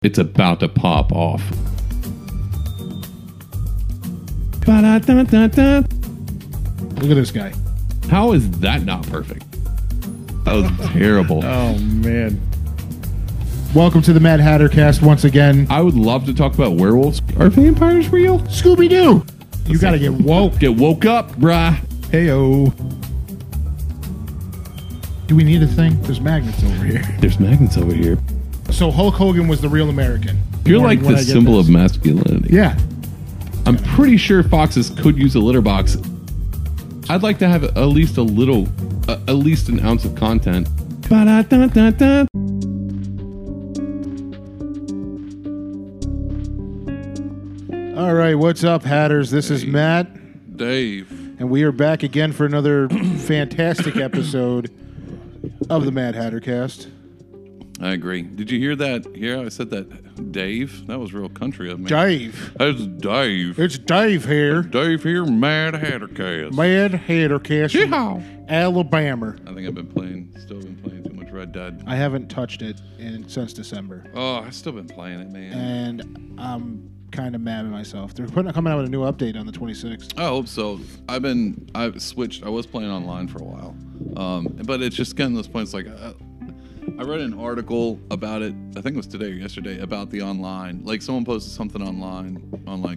It's about to pop off. Ba-da-da-da-da. Look at this guy. How is that not perfect? That was terrible. Oh, man. Welcome to the Mad Hatter Cast once again. I would love to talk about werewolves. Are vampires real? Scooby-Doo! You gotta get woke. Get woke up, brah. Heyo. Do we need a thing? There's magnets over here. There's magnets over here. So Hulk Hogan was the real American. You're like the symbol of masculinity. Yeah. I'm pretty sure foxes could use a litter box. I'd like to have at least an ounce of content. Ba-da-da-da-da. All right, what's up, Hatters? This is Matt. Dave. And we are back again for another fantastic episode of the Mad Hatter Cast. I agree. Did you hear that? Here, I said that. Dave? That was real country of me. Dave. That's Dave. It's Dave here. Dave here, Mad Hattercast. Mad Hatter Cast from Yeehaw. Alabama. I think still been playing too much Red Dead. I haven't touched it since December. Oh, I've still been playing it, man. And I'm kind of mad at myself. They're coming out with a new update on the 26th. I hope so. I've switched. I was playing online for a while. But it's just getting to this point. It's like, I read an article about it, I think it was today or yesterday, about the online. Like, someone posted something online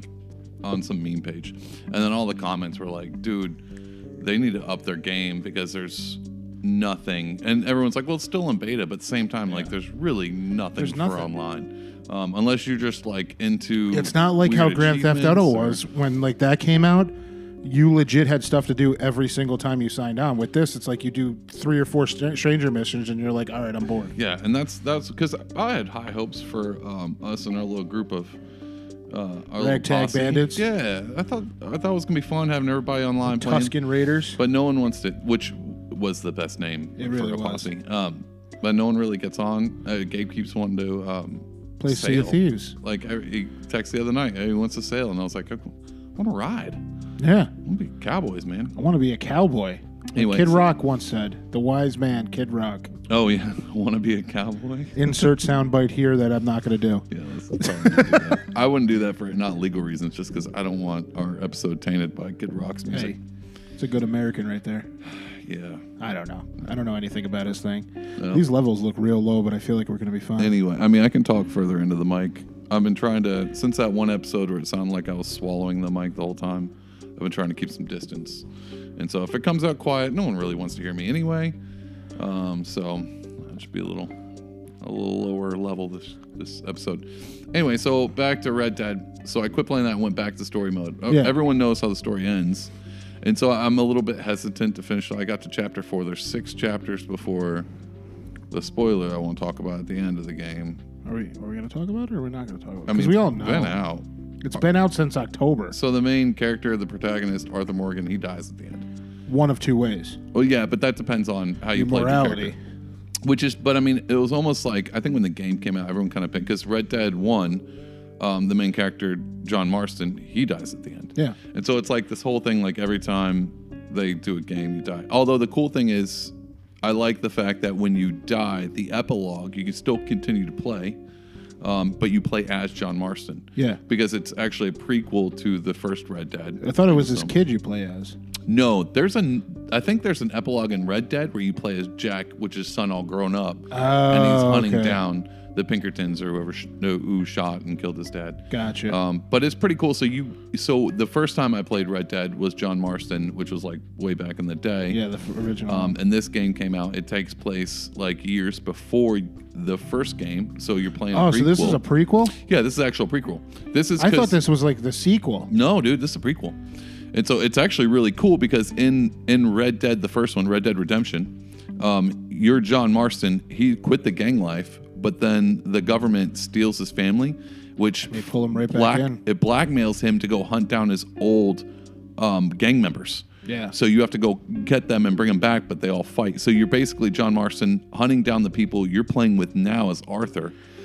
on some meme page. And then all the comments were like, dude, they need to up their game because there's nothing. And everyone's like, well, it's still in beta, but at the same time, like, there's really nothing for online. Unless you're just, like, into It's not like how Grand Theft Auto was when, like, that came out. You legit had stuff to do every single time you signed on. With this, it's like you do 3 or 4 stranger missions, and you're like, all right, I'm bored. Yeah, and that's because I had high hopes for us and our little group of our Ragtag bandits. Yeah, I thought it was gonna be fun having everybody online playing. Tusken Raiders. But no one wants to, which was the best name really for a was. posse. But no one really gets on. Gabe keeps wanting to Play Sea of Thieves. Like, he texted the other night, hey, he wants to sail, and I was like, I want to ride. Yeah. I want to be cowboys, man. I want to be a cowboy. Anyway, Kid Rock once said, the wise man, Kid Rock. Oh, yeah. I want to be a cowboy. Insert soundbite here that I'm not going to do. Yeah, that's probably gonna do that. I wouldn't do that for not legal reasons, just because I don't want our episode tainted by Kid Rock's music. Hey, it's a good American right there. Yeah. I don't know. I don't know anything about his thing. No. These levels look real low, but I feel like we're going to be fine. Anyway, I mean, I can talk further into the mic. I've been trying to, since that one episode where it sounded like I was swallowing the mic the whole time, I've been trying to keep some distance. And so if it comes out quiet, no one really wants to hear me anyway. So I should be a little lower level this episode. Anyway, so back to Red Dead. So I quit playing that and went back to story mode. Yeah. Everyone knows how the story ends. And so I'm a little bit hesitant to finish. I got to chapter 4. There's 6 chapters before the spoiler I won't talk about at the end of the game. Are we going to talk about it or are we not going to talk about it? I mean, Because we all know. it's been out. It's been out since October. So the main character, the protagonist, Arthur Morgan, he dies at the end. One of 2 ways. Well, yeah, but that depends on how you play the Morality. character. But I mean, it was almost like, I think when the game came out, everyone kind of picked, because Red Dead 1, the main character, John Marston, he dies at the end. Yeah. And so it's like this whole thing, like every time they do a game, you die. Although the cool thing is, I like the fact that when you die, the epilogue, you can still continue to play, but you play as John Marston. Yeah. Because it's actually a prequel to the first Red Dead. I thought it was his kid you play as. No, I think there's an epilogue in Red Dead where you play as Jack, which is son all grown up, and he's hunting down the Pinkertons or who shot and killed his dad. Gotcha. But it's pretty cool. So the first time I played Red Dead was John Marston, which was like way back in the day. Yeah, the original. And this game came out. It takes place like years before the first game. So you're playing. Oh, so this is a prequel? Yeah, this is actual prequel. I thought this was like the sequel. No, dude, this is a prequel. And so it's actually really cool because in Red Dead, the first one, Red Dead Redemption, you're John Marston. He quit the gang life, but then the government steals his family, which they pull him right back in. It blackmails him to go hunt down his old gang members. Yeah. So you have to go get them and bring them back, but they all fight. So you're basically John Marston hunting down the people you're playing with now as Arthur.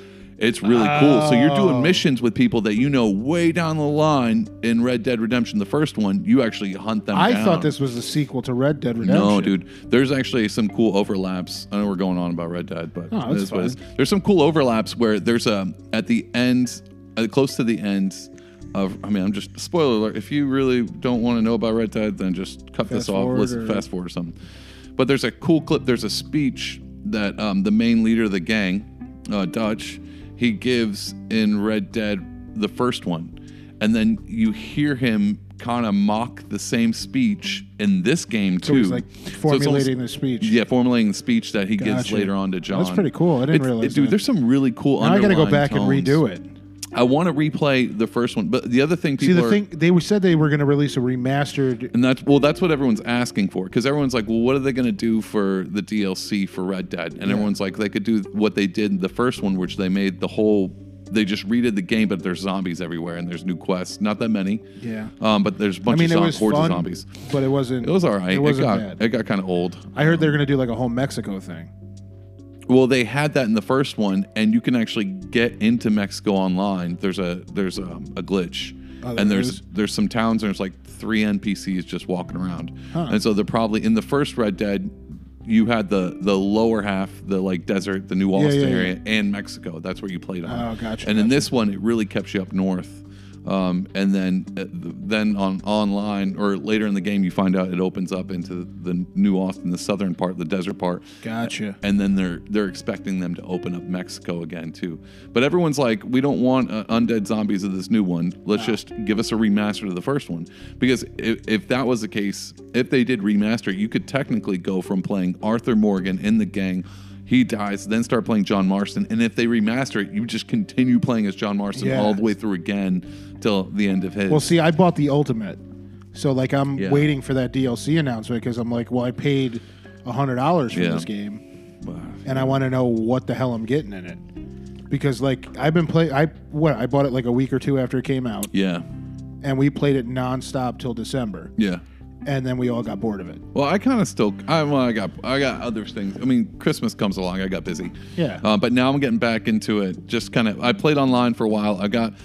It's really cool. So you're doing missions with people that you know way down the line in Red Dead Redemption, the first one. You actually hunt them down. I thought this was the sequel to Red Dead Redemption. No, dude. There's actually some cool overlaps. I know we're going on about Red Dead, but that's fine. There's some cool overlaps where there's at the end, close to the end of. I mean, I'm just spoiler alert. If you really don't want to know about Red Dead, then just cut this off. Listen, fast forward or something. But there's a cool clip. There's a speech that the main leader of the gang, Dutch, he gives in Red Dead, the first one. And then you hear him kind of mock the same speech in this game, too. So he's like formulating the speech. Yeah, formulating the speech that he gives later on to John. That's pretty cool. I didn't realize dude, that. there's some really cool now I got to go underlying back tones. and redo it. I want to replay the first one, but the other thing people they said they were going to release a remastered, and that's what everyone's asking for, because everyone's like, well, what are they going to do for the DLC for Red Dead? And everyone's like, they could do what they did in the first one, which they made they just redid the game, but there's zombies everywhere and there's new quests, not that many. Yeah. But there's a bunch of hordes of zombies. But it wasn't. It was all right. Bad. It got kind of old. I heard they're going to do like a whole Mexico thing. Well, they had that in the first one, and you can actually get into Mexico online. There's a glitch, and there's some towns, and there's like 3 NPCs just walking around, and so they're probably in the first Red Dead. You had the lower half, the like desert, the New Austin area, and Mexico. That's where you played on. Oh, gotcha. And in this one, it really kept you up north. And then on online or later in the game, you find out it opens up into the New Austin, the southern part, the desert part. Gotcha. And then they're expecting them to open up Mexico again too. But everyone's like, we don't want undead zombies of this new one. Let's just give us a remaster of the first one. Because if that was the case, if they did remaster, you could technically go from playing Arthur Morgan in the gang. He dies, then start playing John Marston. And if they remaster it, you just continue playing as John Marston all the way through again till the end of his. Well, see, I bought the Ultimate. So, like, I'm waiting for that DLC announcement because I'm like, well, I paid $100 for this game. And I want to know what the hell I'm getting in it. Because, like, I've been playing... I bought it like a week or two after it came out. Yeah. And we played it nonstop till December. Yeah. And then we all got bored of it. Well, I kind of still. I got other things. I mean, Christmas comes along. I got busy. Yeah. But now I'm getting back into it. Just kind of. I played online for a while.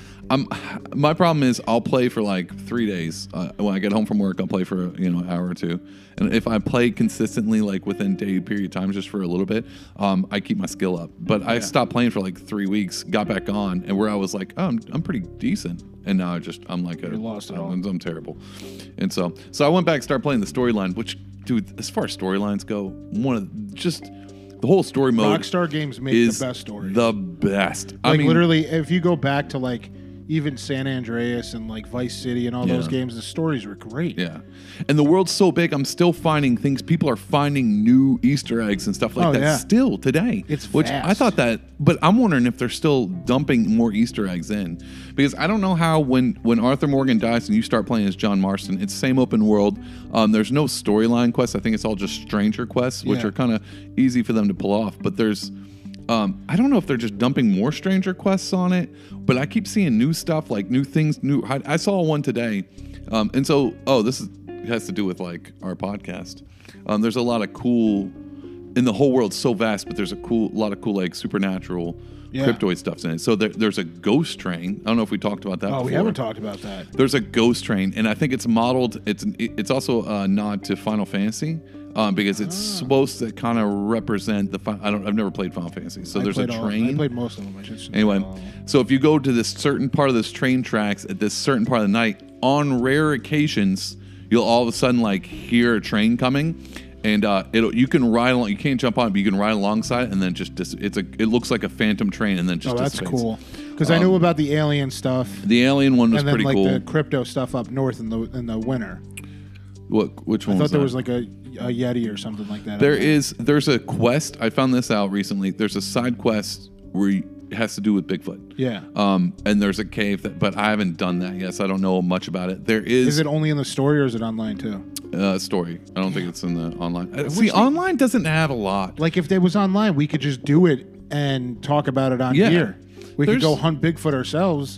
My problem is I'll play for like 3 days. When I get home from work, I'll play for an hour or two. And if I play consistently, like within day period of time, just for a little bit, I keep my skill up. But I stopped playing for like 3 weeks, got back on, and where I was like, oh, I'm pretty decent. And now I'm like lost it all. I'm terrible. And so I went back and started playing the storyline, which, dude, as far as storylines go, the whole story mode. Rockstar games make the best stories. The best. Like, I mean, literally, if you go back to like even San Andreas and like Vice City and all those games, the stories were great. Yeah. And the world's so big, I'm still finding things. People are finding new Easter eggs and stuff like that still today. It's which fast. I thought that, but I'm wondering if they're still dumping more Easter eggs in. Because I don't know how when Arthur Morgan dies and you start playing as John Marston, it's same open world. There's no storyline quests. I think it's all just stranger quests, which are kind of easy for them to pull off. But there's I don't know if they're just dumping more stranger quests on it, but I keep seeing new stuff, like new things. I saw one today, and so this has to do with like our podcast. There's a lot of cool, in the whole world's so vast, but there's a lot of cool like supernatural cryptoid stuff in it. So there's a ghost train. I don't know if we talked about that. Oh, before. We haven't talked about that. There's a ghost train, and I think it's modeled. It's also a nod to Final Fantasy. Because it's supposed to kind of represent I've never played Final Fantasy, so there's a train. I played most of them. Anyway, so if you go to this certain part of this train tracks at this certain part of the night, on rare occasions, you'll all of a sudden like hear a train coming, and you can ride along. You can't jump on it, but you can ride alongside it, and then it looks like a phantom train, and then just that's dissipates. cool. Because I knew about the alien stuff. The alien one was and then, pretty like, cool. The crypto stuff up north in the winter. Which one? I thought there was like a Yeti or something like that. There's a quest. I found this out recently. There's a side quest where it has to do with Bigfoot. Yeah. And there's a cave but I haven't done that yet, so I don't know much about it. There is. Is it only in the story or is it online too? Story. I don't think it's in the online. See, online doesn't have a lot. Like if it was online, we could just do it and talk about it on here. We could go hunt Bigfoot ourselves.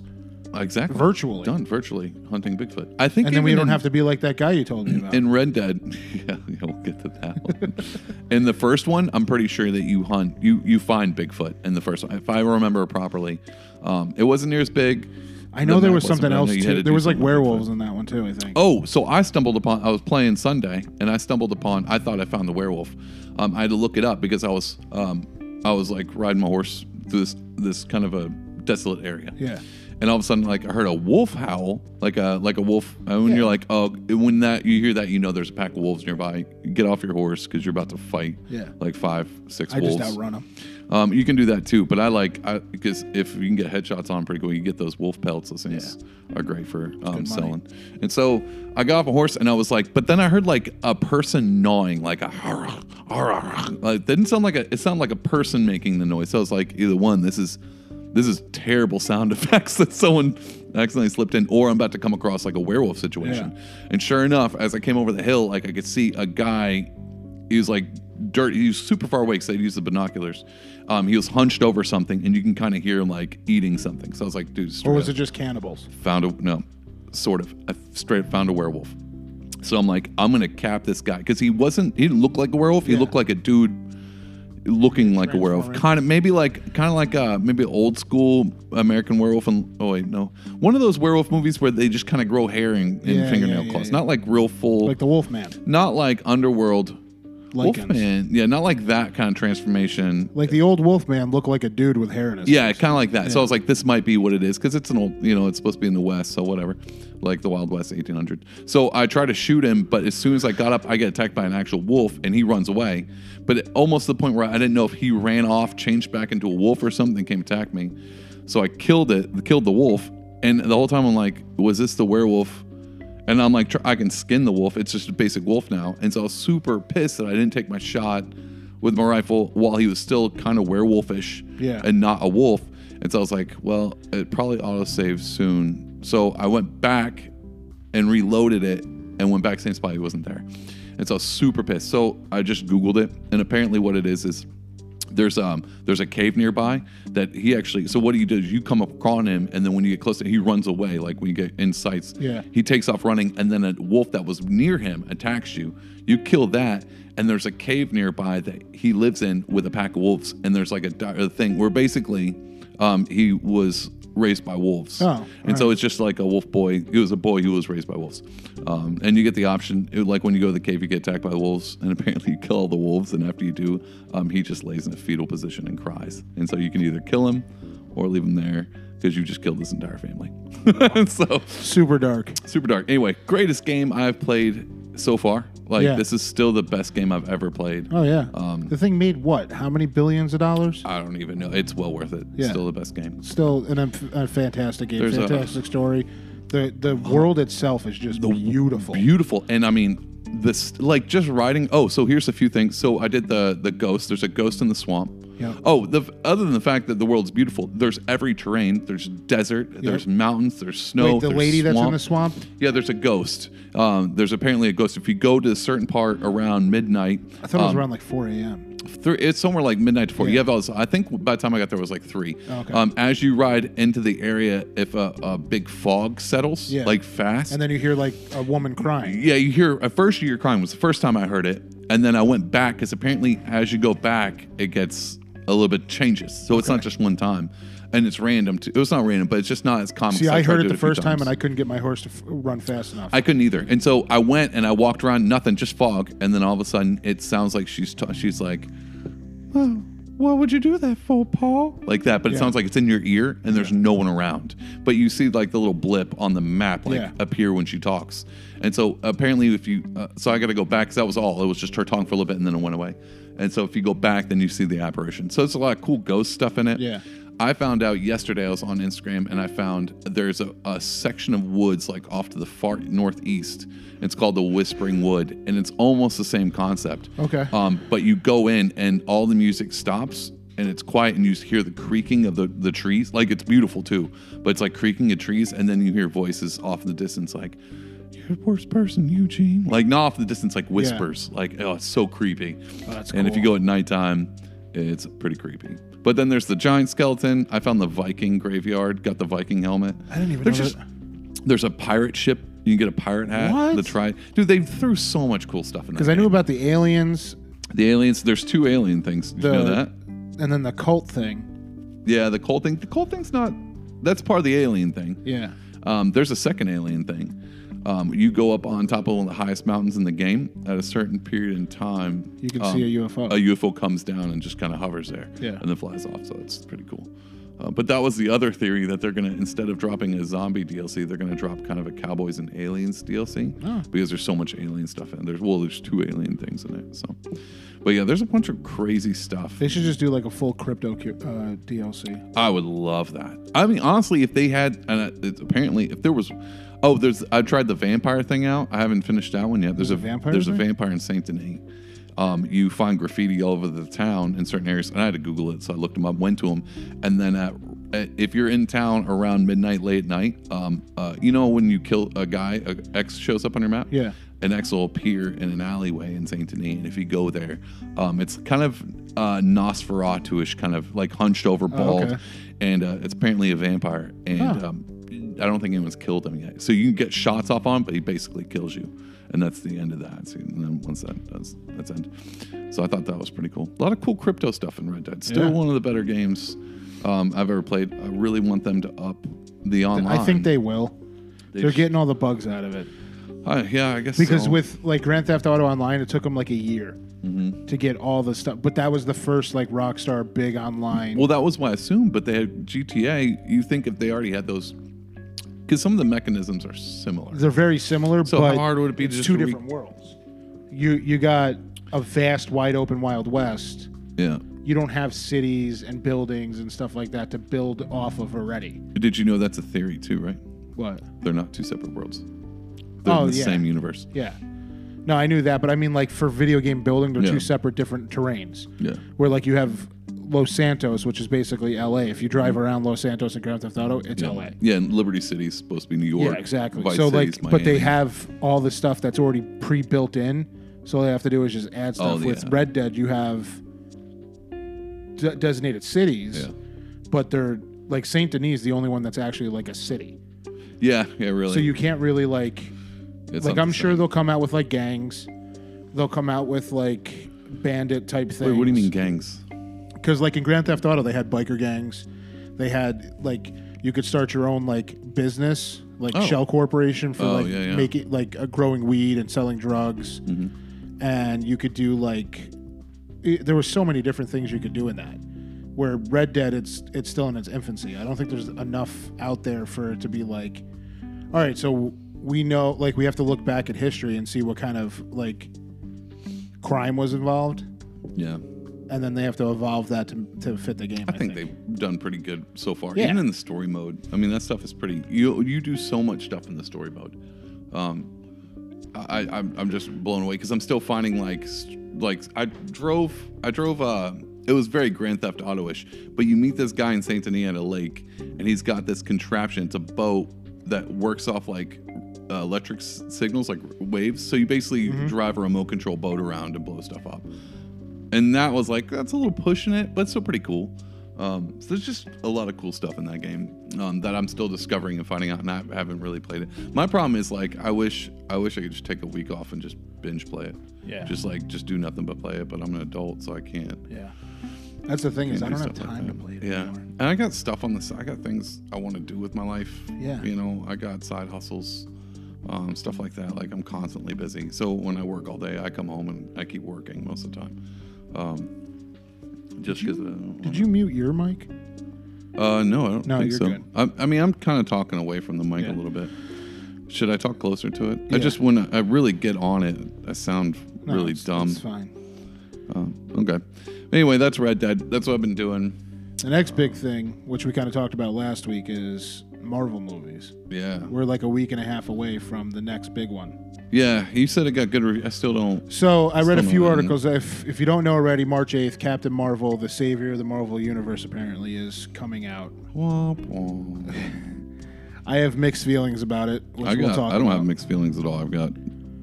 Exactly. Virtually. Done virtually hunting Bigfoot. I think And then we don't in, have to be like that guy you told me about. in Red Dead. Yeah, we'll get to that one. In the first one, I'm pretty sure that you find Bigfoot in the first one, if I remember properly. It wasn't near as big. I know there was wasn't, something but I know else you had too. to There do was like something with werewolves Bigfoot. in that one too, I think. Oh, so I was playing Sunday, and I stumbled upon. I thought I found the werewolf. I had to look it up because I was like riding my horse through this kind of a desolate area. Yeah. And all of a sudden, like I heard a wolf howl, like a wolf. And when you're like, oh, when you hear that, you know there's a pack of wolves nearby. You get off your horse because you're about to fight. Yeah. Like 5-6 I wolves. just outrun them. You can do that too, but because if you can get headshots on pretty cool, you get those wolf pelts. Those things are great for selling. And so I got off a horse and I was like, but then I heard like a person gnawing, like a like, it didn't sound like it sounded like a person making the noise. So I was like, either one, this is terrible sound effects that someone accidentally slipped in, or I'm about to come across like a werewolf situation. Yeah. And sure enough, as I came over the hill, like I could see a guy. He was like dirt. He was super far away because I'd used the binoculars. He was hunched over something, and you can kind of hear him like eating something. So I was like, dude, or was it just cannibals? Sort of. I straight up found a werewolf. So I'm like, I'm gonna cap this guy because he didn't look like a werewolf. He looked like a dude looking like a werewolf, kind of maybe maybe old school American Werewolf. And one of those werewolf movies where they just kind of grow hair and fingernail claws, not like real full, like the Wolfman, not like Underworld. Lycans. Wolfman, yeah, not like that kind of transformation. Like the old Wolfman looked like a dude with hair in his Yeah, face. kind of like that. Yeah. So I was like, this might be what it is it's an old, it's supposed to be in the West, so whatever, like the Wild West, 1800. So I try to shoot him, but as soon as I got up, I get attacked by an actual wolf, and he runs away. But almost to the point where I didn't know if he ran off, changed back into a wolf or something, came attack me. So I killed the wolf, and the whole time I'm like, was this the werewolf? And I'm like, I can skin the wolf. It's just a basic wolf now. And so I was super pissed that I didn't take my shot with my rifle while he was still kind of werewolfish and not a wolf. And so I was like, well, it probably auto-saves soon. So I went back and reloaded it and went back same spot. He wasn't there. And so I was super pissed. So I just Googled it. And apparently what it is there's a cave nearby that he actually, so what he does, you come up on him, and then when you get close to him, he runs away. Like when you get in sights, he takes off running, and then a wolf that was near him attacks you. You kill that, and there's a cave nearby that he lives in with a pack of wolves, and there's like a thing where basically he was raised by wolves. So it's just like a wolf boy. He was a boy who was raised by wolves. And you get the option, like when you go to the cave, you get attacked by wolves, and apparently you kill all the wolves, and after you do, he just lays in a fetal position and cries. And so you can either kill him or leave him there because you just killed his entire family. So super dark. Anyway, greatest game I've played so far. This is still the best game I've ever played. Oh yeah. The thing made what? How many billions of dollars? I don't even know. It's well worth it. Yeah. Still the best game. Still a fantastic game. There's fantastic story. The world itself is just beautiful. Beautiful. And I mean, this just riding. Oh, so here's a few things. So I did the ghost. There's a ghost in the swamp. Yep. Oh, other than the fact that the world's beautiful, there's every terrain. There's desert. There's mountains. There's snow. Wait, the lady that's in the swamp? Yeah, there's a ghost. There's apparently a ghost. If you go to a certain part around midnight. I thought it was around like 4 a.m. It's somewhere like midnight to 4. Yeah. I think by the time I got there, it was like 3. Okay. As you ride into the area, if a big fog settles, like fast. And then you hear like a woman crying. Yeah, at first you hear crying. It was the first time I heard it. And then I went back because apparently as you go back, it gets a little bit changes. So it's not just one time. And it's random too. It was not random, but it's just not as common. See, I heard it the first time and I couldn't get my horse to run fast enough. I couldn't either. And so I went and I walked around, nothing, just fog. And then all of a sudden it sounds like she's like, oh, what would you do that for, Paul? Like that, but it sounds like it's in your ear and there's no one around. But you see like the little blip on the map appear when she talks. And so apparently if you, so I got to go back because that was all. It was just her talking for a little bit and then it went away. And so if you go back, then you see the apparition. So it's a lot of cool ghost stuff in it. Yeah. I found out yesterday, I was on Instagram, and I found there's a section of woods like off to the far northeast. It's called the Whispering Wood, and it's almost the same concept. Okay. But you go in, and all the music stops, and it's quiet, and you hear the creaking of the trees. Like, it's beautiful, too. But it's like creaking of trees, and then you hear voices off in the distance like, you're the worst person, Eugene. Like, not off in the distance, like whispers. Like, oh, it's so creepy. Oh, that's and cool. if you go at nighttime, it's pretty creepy. But then there's the giant skeleton. I found the Viking graveyard. Got the Viking helmet. I didn't even know There's a pirate ship. You can get a pirate hat. What? Dude, they threw so much cool stuff in there. Because I knew about the aliens. The aliens. There's 2 alien things. Did you know that? And then the cult thing. Yeah, the cult thing. The cult thing's not. That's part of the alien thing. Yeah. There's a second alien thing. You go up on top of one of the highest mountains in the game at a certain period in time. You can see a UFO. A UFO comes down and just kind of hovers there. Yeah. And then flies off. So it's pretty cool. But that was the other theory that they're going to, instead of dropping a zombie DLC, they're going to drop kind of a Cowboys and Aliens DLC because there's so much alien stuff in there. There's 2 alien things in it. So, but yeah, there's a bunch of crazy stuff. They should just do like a full crypto DLC. I would love that. I mean, honestly, if they had, apparently, if there was, I tried the vampire thing out. I haven't finished that one yet. There's a vampire in Saint Denis. You find graffiti all over the town in certain areas, and I had to Google it, so I looked them up, went to them, and then if you're in town around midnight, late night, you know when you kill a guy, an X shows up on your map? Yeah. An X will appear in an alleyway in Saint Denis, and if you go there, it's kind of Nosferatu-ish, kind of like hunched over, bald, and it's apparently a vampire, and I don't think anyone's killed him yet. So you can get shots off on him, but he basically kills you. And that's the end of that. So, and then once that's end. So I thought that was pretty cool. A lot of cool crypto stuff in Red Dead. Still one of the better games I've ever played. I really want them to up the online. I think they will. They're getting all the bugs out of it. Yeah, I guess because so. with like Grand Theft Auto Online, it took them like a year to get all the stuff. But that was the first like Rockstar big online. Well, that was what I assumed. But they had GTA. You think if they already had those. Because some of the mechanisms are similar. They're very similar, so but how hard would it be to it's just 2 different worlds. You got a vast, wide open Wild West. Yeah. You don't have cities and buildings and stuff like that to build off of already. Did you know that's a theory too, right? What? They're not 2 separate worlds. They're in the same universe. Yeah. No, I knew that, but I mean like for video game building, they're 2 separate different terrains. Yeah. Where like you have Los Santos, which is basically LA. If you drive around Los Santos in Grand Theft Auto, it's LA. Yeah, and Liberty City is supposed to be New York. Yeah, exactly. Vice so City's like, but they Miami. have all the stuff that's already pre-built in. So all they have to do is just add stuff. With Red Dead, you have designated cities, but they're like Saint Denis is the only one that's actually like a city. Yeah, really. So you can't really like I'm sure they'll come out with like gangs. They'll come out with like bandit type things. Wait, what do you mean gangs? Because like in Grand Theft Auto, they had biker gangs. They had like you could start your own like business, like Shell Corporation for making like growing weed and selling drugs. And you could do like there were so many different things you could do in that. Where Red Dead, it's still in its infancy. I don't think there's enough out there for it to be like, all right, so we know like we have to look back at history and see what kind of like crime was involved. Yeah. And then they have to evolve that to fit the game. I think they've done pretty good so far. Yeah. Even in the story mode. I mean, that stuff is pretty. You do so much stuff in the story mode. I'm just blown away because I'm still finding like I drove. It was very Grand Theft Auto-ish. But you meet this guy in Saint Denis at a lake, and he's got this contraption. It's a boat that works off like electric signals, like waves. So you basically drive a remote control boat around and blow stuff up. And that was like, that's a little pushing it, but still pretty cool. So there's just a lot of cool stuff in that game that I'm still discovering and finding out, and I haven't really played it. My problem is like, I wish I could just take a week off and just binge play it. Yeah. Just do nothing but play it, but I'm an adult, so I can't. Yeah. That's the thing is I don't have stuff time like to play it Yeah. anymore. And I got stuff on the side. I got things I want to do with my life. Yeah. You know, I got side hustles. Stuff like that. Like I'm constantly busy. So when I work all day, I come home and I keep working most of the time. Just because. Did you mute your mic? No, I don't think you're so. good. I mean, I'm kind of talking away from the mic a little bit. Should I talk closer to it? Yeah. I just when I really get on it, I sound really dumb. It's fine. Okay. Anyway, that's Red Dead. That's what I've been doing. The next big thing, which we kind of talked about last week, is Marvel movies. Yeah. We're like a week and a half away from the next big one. Yeah, you said it got good reviews. I still don't. So I read a few know articles. If you don't know already, March 8th, Captain Marvel, the savior of the Marvel Universe, apparently is coming out. Womp womp. I have mixed feelings about it, which I we'll talk don't about. have mixed feelings at all. I've got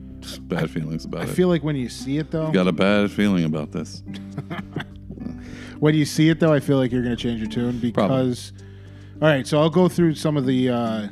bad feelings about it. I feel like when you see it, though... I've got a bad feeling about this. When you see it, though, I feel like you're going to change your tune because. Probably. All right, so I'll go through some of the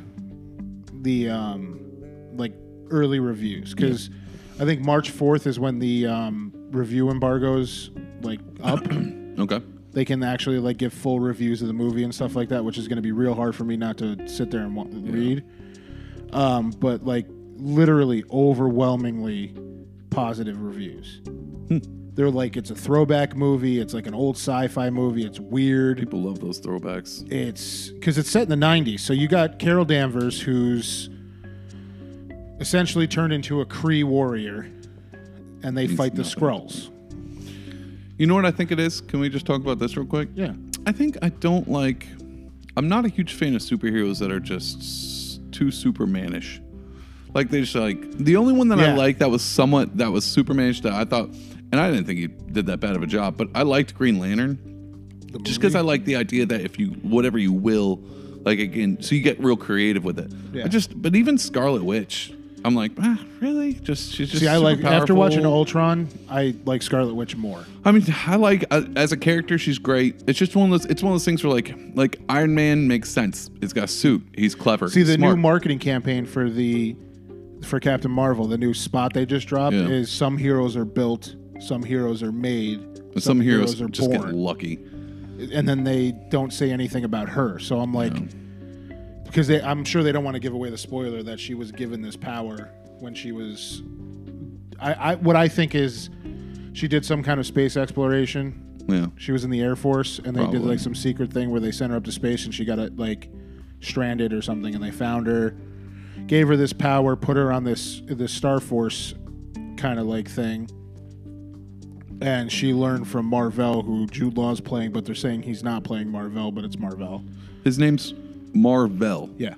like early reviews because I think March 4th is when the review embargo's like up. Okay. They can actually like give full reviews of the movie and stuff like that, which is going to be real hard for me not to sit there and read. But like literally overwhelmingly positive reviews. They're like, it's a throwback movie. It's like an old sci-fi movie. It's weird. People love those throwbacks. It's because it's set in the 90s. So you got Carol Danvers, who's essentially turned into a Kree warrior, and they fight the Skrulls. You know what I think it is? Can we just talk about this real quick? Yeah. I think I'm not a huge fan of superheroes that are just too Supermanish. Like they just like the only one that I liked that was Supermanish that I thought, and I didn't think he did that bad of a job, but I liked Green Lantern. Just because I like the idea that if you whatever you will, like again, so you get real creative with it. Yeah. But even Scarlet Witch, I'm like, really? She's just. See, I like powerful. After watching Ultron, I like Scarlet Witch more. I mean, I like as a character, she's great. It's just one of those. It's one of those things where like Iron Man makes sense. He's got a suit. He's clever. See, he's the smart. new marketing campaign for Captain Marvel, the new spot they just dropped is some heroes are built, some heroes are made, and some heroes are just born. get lucky. And then they don't say anything about her. So I'm like, because I'm sure they don't want to give away the spoiler that she was given this power when she was. What I think is she did some kind of space exploration. Yeah. She was in the Air Force, and they did like some secret thing where they sent her up to space, and she got like stranded or something, and they found her, gave her this power, put her on this Star Force kind of like thing. And she learned from Mar-Vell, who Jude Law's playing, but they're saying he's not playing Mar-Vell, but it's Mar-Vell. His name's Mar-Vell. Yeah.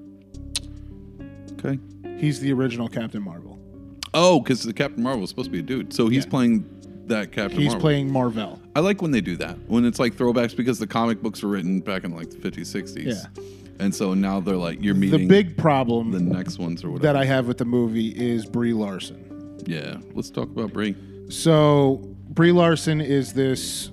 Okay. He's the original Captain Marvel. Oh, because the Captain Marvel was supposed to be a dude. So he's playing that Captain Marvel. He's playing Mar-Vell. I like when they do that. When it's like throwbacks because the comic books were written back in like the 50s, 60s. Yeah. And so now they're like, you're meeting the big problem the next ones or whatever. that I have with the movie is Brie Larson. Yeah. Let's talk about Brie. So Brie Larson is this.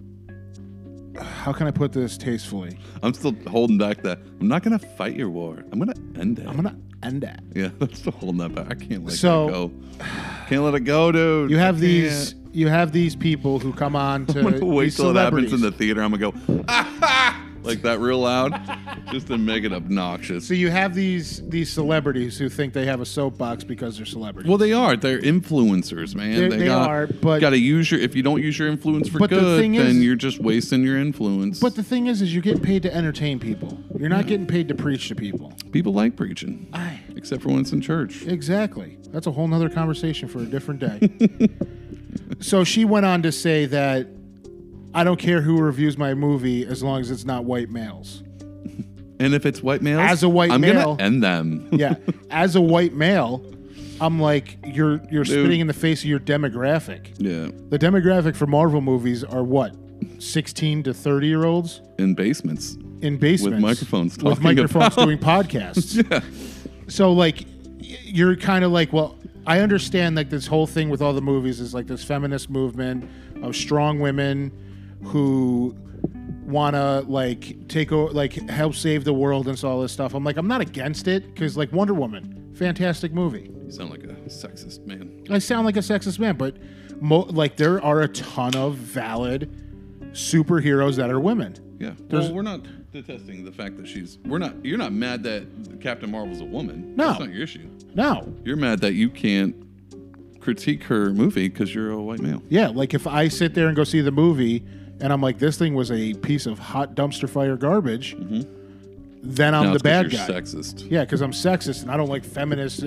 How can I put this tastefully? I'm still holding back that. I'm not going to fight your war. I'm going to end it. I'm going to end that. Yeah, I'm still holding that back. I can't let it go. Can't let it go, dude. You have these people who come on to. I'm going to wait till it happens in the theater. I'm going to go, like that real loud, just to make it obnoxious. So you have these celebrities who think they have a soapbox because they're celebrities. Well, they are. They're influencers, man. They are. But got to use if you don't use your influence for good, then you're just wasting your influence. But the thing is you're getting paid to entertain people. You're not getting paid to preach to people. People like preaching, except for when it's in church. Exactly. That's a whole nother conversation for a different day. So she went on to say that I don't care who reviews my movie as long as it's not white males. And if it's white males, as a white I'm male, gonna end them. Yeah, as a white male, I'm like you're spitting in the face of your demographic. Yeah, the demographic for Marvel movies are what 16 to 30-year-olds in basements. With microphones, doing podcasts. Yeah. So like, you're kind of like, well, I understand like this whole thing with all the movies is like this feminist movement of strong women who want to like take over, like help save the world and all this stuff. I'm like, I'm not against it because like Wonder Woman, fantastic movie. You sound like a sexist man. I sound like a sexist man, but like there are a ton of valid superheroes that are women. Yeah. Well, we're not detesting the fact that you're not mad that Captain Marvel's a woman. No. That's not your issue. No. You're mad that you can't critique her movie because you're a white male. Yeah, like if I sit there and go see the movie and I'm like, this thing was a piece of hot dumpster fire garbage, then I'm the bad guy. Sexist. Yeah, because I'm sexist and I don't like feminist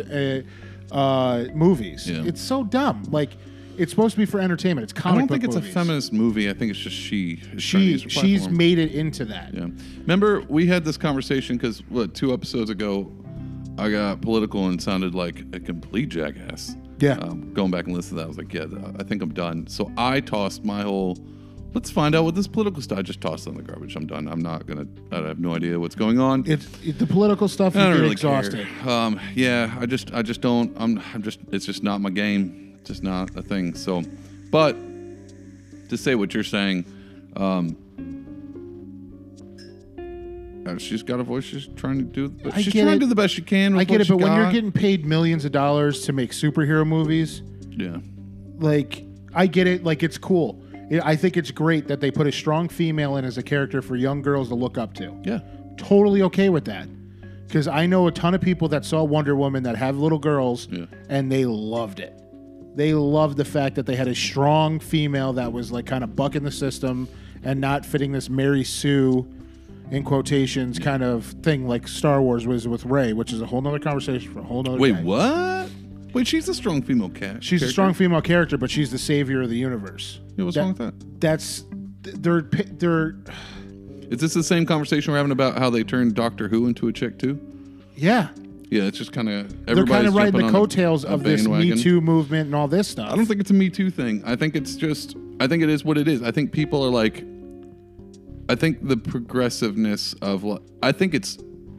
movies. Yeah. It's so dumb. Like, it's supposed to be for entertainment. It's comic book I don't think it's movies. a feminist movie. I think it's just she's made it into that. Yeah. Remember, we had this conversation because 2 episodes ago, I got political and sounded like a complete jackass. Yeah. Going back and listening to that, I was like, yeah, I think I'm done. So I tossed my whole, let's find out what this political stuff, I just tossed it in the garbage. I'm done. I have no idea what's going on. The political stuff, I don't really exhausted. Care. Yeah, I just don't, it's just not my game. Just not a thing. So, but to say what you're saying, She's got a voice. She's trying to do. She's trying to do the best she can. With I get it, but when you're got. getting paid millions of dollars to make superhero movies, Yeah. like I get it. Like it's cool. I think it's great that they put a strong female in as a character for young girls to look up to. Yeah. Totally okay with that. Because I know a ton of people that saw Wonder Woman that have little girls, and they loved it. They loved the fact that they had a strong female that was like kind of bucking the system and not fitting this Mary Sue, in quotations, kind of thing like Star Wars was with Rey, which is a whole nother conversation for a whole nother Wait, day. What? Wait, she's a strong female character. She's a strong female character, but she's the savior of the universe. Yeah, what's wrong with that? That's they're. Is this the same conversation we're having about how they turned Doctor Who into a chick too? Yeah. Yeah, it's just kind of They're kind of riding the coattails a of this bandwagon. Me Too movement and all this stuff. I don't think it's a Me Too thing. I think it is what it is. I think people are like, I think the progressiveness of, I think it's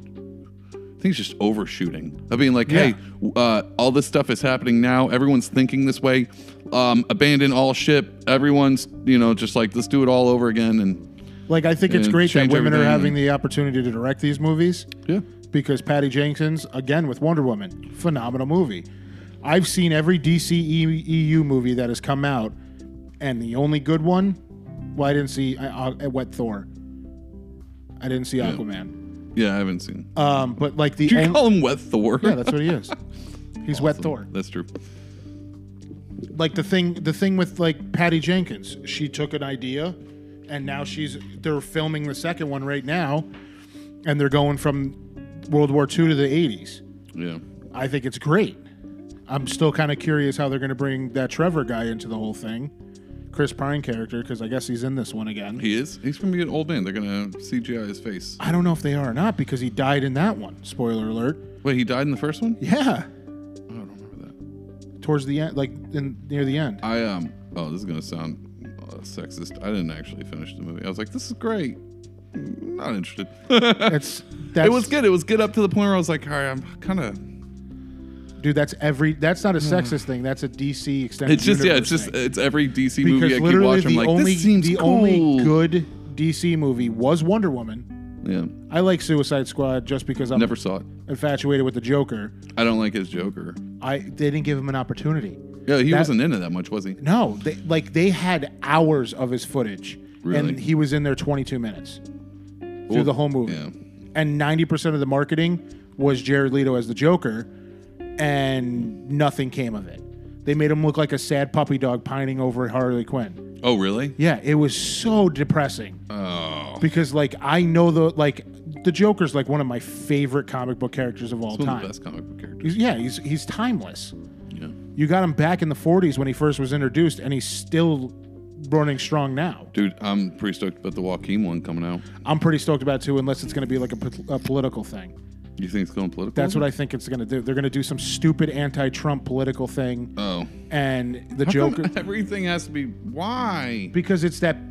just overshooting. Of being like, hey, all this stuff is happening now. Everyone's thinking this way. Abandon all ship. Everyone's, just like, let's do it all over again. And like, I think it's great that change women are everything. having the opportunity to direct these movies. Yeah. Because Patty Jenkins, again with Wonder Woman, phenomenal movie. I've seen every DC EU movie that has come out, and the only good one, well, I didn't see Wet Thor. I didn't see Aquaman. Yeah, I haven't seen. But like the Did you call him Wet Thor? Yeah, that's what he is. He's Wet Thor. That's true. Like the thing with like Patty Jenkins, she took an idea, and now they're filming the second one right now, and they're going from World War II to the 80s. Yeah. I think it's great. I'm still kind of curious how they're going to bring that Trevor guy into the whole thing. Chris Pine character, because I guess he's in this one again. He is? He's going to be an old man. They're going to CGI his face. I don't know if they are or not, because he died in that one. Spoiler alert. Wait, he died in the first one? Yeah. I don't remember that. Towards the end, like near the end. Oh, this is going to sound sexist. I didn't actually finish the movie. I was like, this is great. Not interested. It was good. It was good up to the point where I was like, all right, I'm kind of... Dude, that's not a sexist thing. That's a DC extended It's just, universe thing. it's every DC because movie I keep literally watching. I'm like, this seems cool. only good DC movie was Wonder Woman. Yeah. I like Suicide Squad just because I'm Never saw it. infatuated with the Joker. I don't like his Joker. They didn't give him an opportunity. Yeah, he wasn't in it that much, was he? No, they had hours of his footage, Really? and he was in there 22 minutes through the whole movie. Yeah. And 90% of the marketing was Jared Leto as the Joker, and nothing came of it. They made him look like a sad puppy dog pining over Harley Quinn. Oh, really? Yeah, it was so depressing. Oh. Because I know the Joker's like one of my favorite comic book characters of all It's one time. of the best comic book characters. He's timeless. Yeah. You got him back in the 40s when he first was introduced, and he's still running strong now. Dude, I'm pretty stoked about the Joaquin one coming out. I'm pretty stoked about it too, unless it's going to be like a political thing. You think it's going political? That's what I think it's going to do. They're going to do some stupid anti-Trump political thing. Oh. And the How Joker... come everything has to be... Why? Because it's that...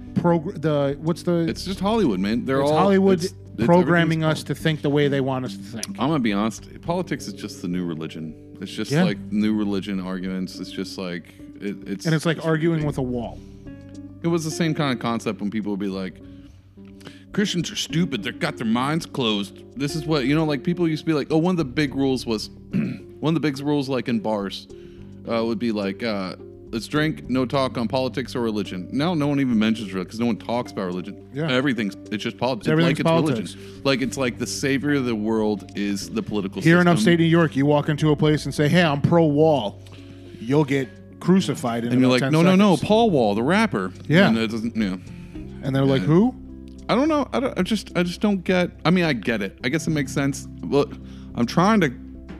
It's just Hollywood, man. It's Hollywood programming us to think the way they want us to think. I'm going to be honest. Politics is just the new religion. It's just like new religion arguments. It's just like... It's like arguing with a wall. It was the same kind of concept when people would be like, Christians are stupid. They've got their minds closed. This is what, like people used to be like, oh, one of the big rules was, one of the big rules like in bars would be like, let's drink, no talk on politics or religion. Now no one even mentions religion because no one talks about religion. Yeah. It's just politics. Everything's it's politics. religion. Like it's like the savior of the world is the political Here system. in upstate New York, you walk into a place and say, hey, I'm pro-wall. You'll get crucified in and you're like, 10 no, seconds. Paul Wall, the rapper. Yeah. And it doesn't, And they're like, who? I don't know. I just don't get. I mean, I get it. I guess it makes sense. But I'm trying to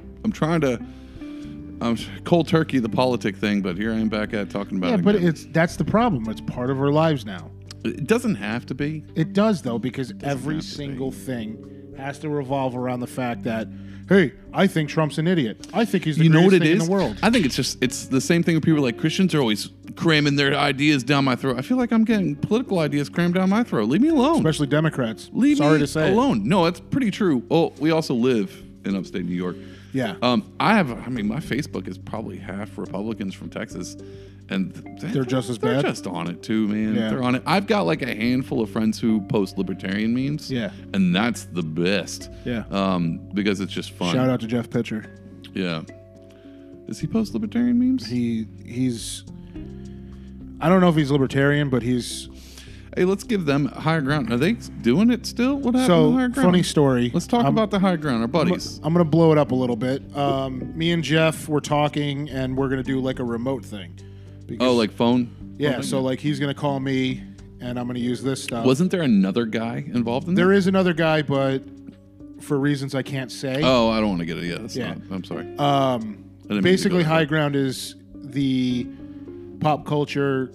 cold turkey the politic thing. But here I am back at talking about it. Yeah, but again. that's the problem. It's part of our lives now. It doesn't have to be. It does though, because every single thing has to revolve around the fact that, hey, I think Trump's an idiot. I think he's the greatest thing in the world. I think it's the same thing with people like Christians are always cramming their ideas down my throat. I feel like I'm getting political ideas crammed down my throat. Leave me alone. Especially Democrats. Sorry to say alone. No, that's pretty true. Oh, we also live in upstate New York. Yeah. My Facebook is probably half Republicans from Texas, And they're just as they're bad. just on it too, man. Yeah. They're on it. I've got like a handful of friends who post libertarian memes. Yeah. And that's the best. Yeah. Because it's just fun. Shout out to Jeff Pitcher. Yeah. Does he post libertarian memes? He's I don't know if he's libertarian, but he's Hey, let's give them higher ground. Are they doing it still? What happened to higher ground? Funny story. Let's talk about the higher ground, our buddies. I'm going to blow it up a little bit. Me and Jeff were talking, and we're going to do like a remote thing. Oh, like phone? Yeah, so like he's going to call me, and I'm going to use this stuff. Wasn't there another guy involved in that? There is another guy, but for reasons I can't say. Oh, I don't want to get it yet. Yeah. I'm sorry. Basically, High Ground is the pop culture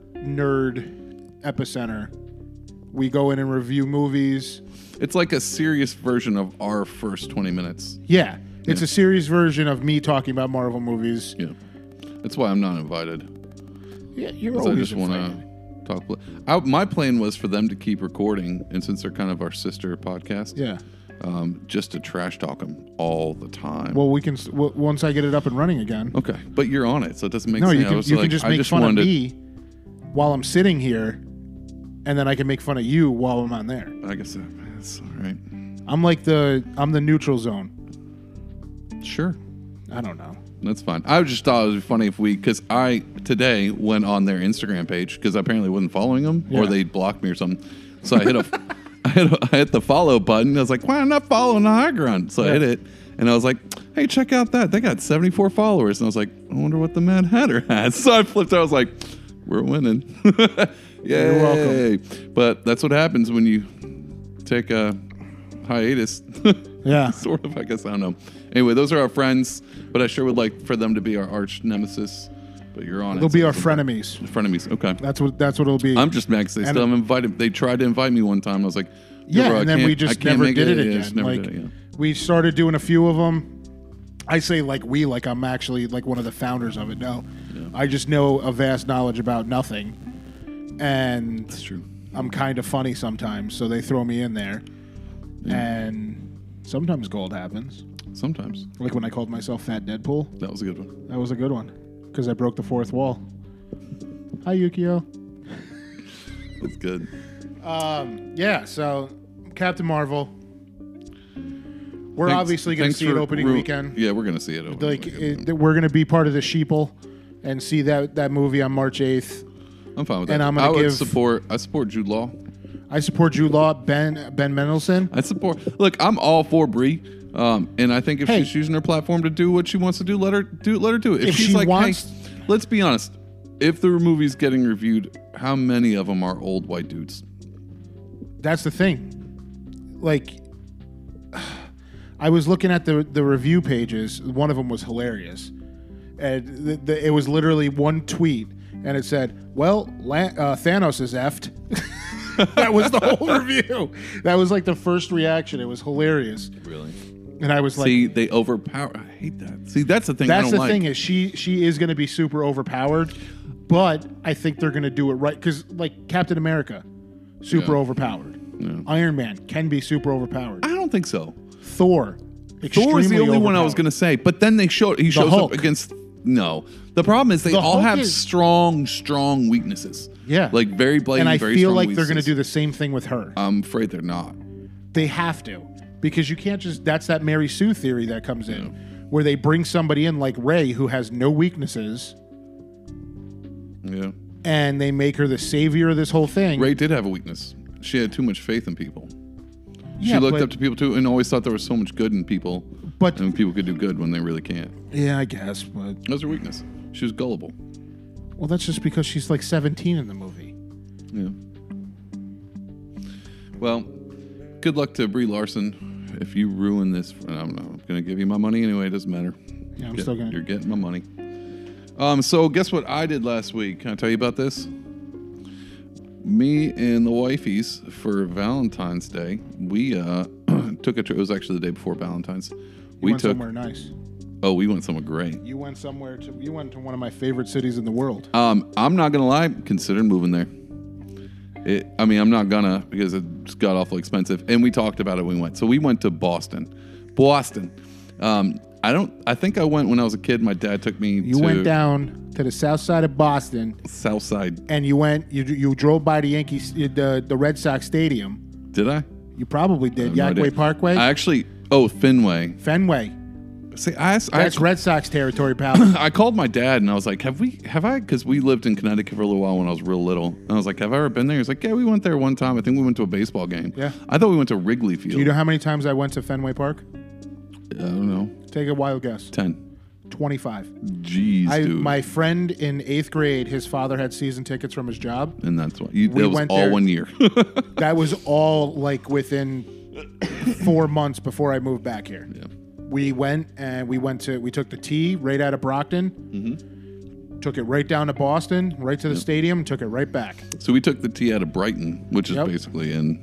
nerd epicenter. We go in and review movies. It's like a serious version of our first 20 mints. Yeah. It's a serious version of me talking about Marvel movies. Yeah. That's why I'm not invited. Yeah, you're 'Cause always I just want to talk. My plan was for them to keep recording, and since they're kind of our sister podcast, Yeah. just to trash talk them all the time. Well, we can once I get it up and running again. Okay, but you're on it, so it doesn't make No, sense. you can just make fun of me while I'm sitting here, and then I can make fun of you while I'm on there. I guess that's all right. I'm the neutral zone. Sure. I don't know. That's fine. I just thought it would be funny if because I today went on their Instagram page because I apparently wasn't following them or they blocked me or something. So I hit the follow button. I was like, why am I not following the High Ground? So I hit it and I was like, hey, check out that. They got 74 followers. And I was like, I wonder what the Mad Hatter has. So I flipped out. I was like, we're winning. Yay. You're welcome. But that's what happens when you take a hiatus. Yeah. Sort of, I guess. I don't know. Anyway, those are our friends, but I sure would like for them to be our arch nemesis. But you're on it. They'll be our frenemies. Frenemies. Okay. That's what it'll be. I'm just mad because they still haven't invited. They tried to invite me one time. I was like, yeah, bro, and then we just never did it again. Just never like did it, yeah. we started doing a few of them. I say like I'm actually like one of the founders of it. No, I just know a vast knowledge about nothing, and That's true. I'm kind of funny sometimes, so they throw me in there, and sometimes gold happens. Sometimes. Like when I called myself Fat Deadpool. That was a good one. That was a good one because I broke the fourth wall. Hi, Yukio. That's good. Yeah, so Captain Marvel. We're obviously going to see it opening weekend. Yeah, we're going to see it opening weekend. We're going to be part of the sheeple and see that movie on March 8th. I'm fine with that. And I'm I going to support Jude Law. I support Jude Law, Ben Mendelsohn. Look, I'm all for Brie. And I think if she's using her platform to do what she wants to do, let her do it. If she's like, hey, let's be honest. If the movie's getting reviewed, how many of them are old white dudes? That's the thing. Like, I was looking at the review pages. One of them was hilarious. And it was literally one tweet. And it said, well, Thanos is effed. That was the whole review. That was like the first reaction. It was hilarious. Really? And I was like, see, they overpower. I hate that. See, that's the thing. That's the thing is she is going to be super overpowered, but I think they're going to do it right because like Captain America, super overpowered. Yeah. Iron Man can be super overpowered. I don't think so. Thor is the only one I was going to say, but then he shows up against. No, the problem is they all have strong weaknesses. Yeah, like very blatant. And I feel like they're going to do the same thing with her. I'm afraid they're not. They have to. Because you can't just, that's that Mary Sue theory that comes in, where they bring somebody in like Rey who has no weaknesses. Yeah. And they make her the savior of this whole thing. Rey did have a weakness. She had too much faith in people. Yeah, she looked up to people too and always thought there was so much good in people. And people could do good when they really can't. Yeah, I guess, but... That was her weakness. She was gullible. Well, that's just because she's like 17 in the movie. Yeah. Well... Good luck to Brie Larson. If you ruin this, I'm going to give you my money anyway. It doesn't matter. Yeah, I'm still going to. You're getting my money. So guess what I did last week? Can I tell you about this? Me and the wifeys for Valentine's Day, we took a trip. It was actually the day before Valentine's. We went somewhere nice. Oh, we went somewhere great. You went to one of my favorite cities in the world. I'm not going to lie. Consider moving there. I'm not gonna because it's got awful expensive. And we talked about it when we went. So we went to Boston. I think I went when I was a kid. My dad took me You went down to the south side of Boston, South Side. and you drove by the Yankees, the Red Sox stadium. Did I? You probably did. No Yagway idea. Parkway, Fenway. Fenway. See, That's Red Sox territory, pal. I called my dad and I was like, have I? Because we lived in Connecticut for a little while when I was real little. And I was like, have I ever been there? He was like, yeah, we went there one time. I think we went to a baseball game. Yeah. I thought we went to Wrigley Field. Do you know how many times I went to Fenway Park? I don't know. Take a wild guess. 10. 25. Jeez, dude. My friend in 8th grade, his father had season tickets from his job. And that's what that was went all there. 1 year. That was all like within 4 months before I moved back here. Yeah. We went and we took the T right out of Brockton, took it right down to Boston, right to the stadium, and took it right back. So we took the T out of Brighton, which is Yep. basically in.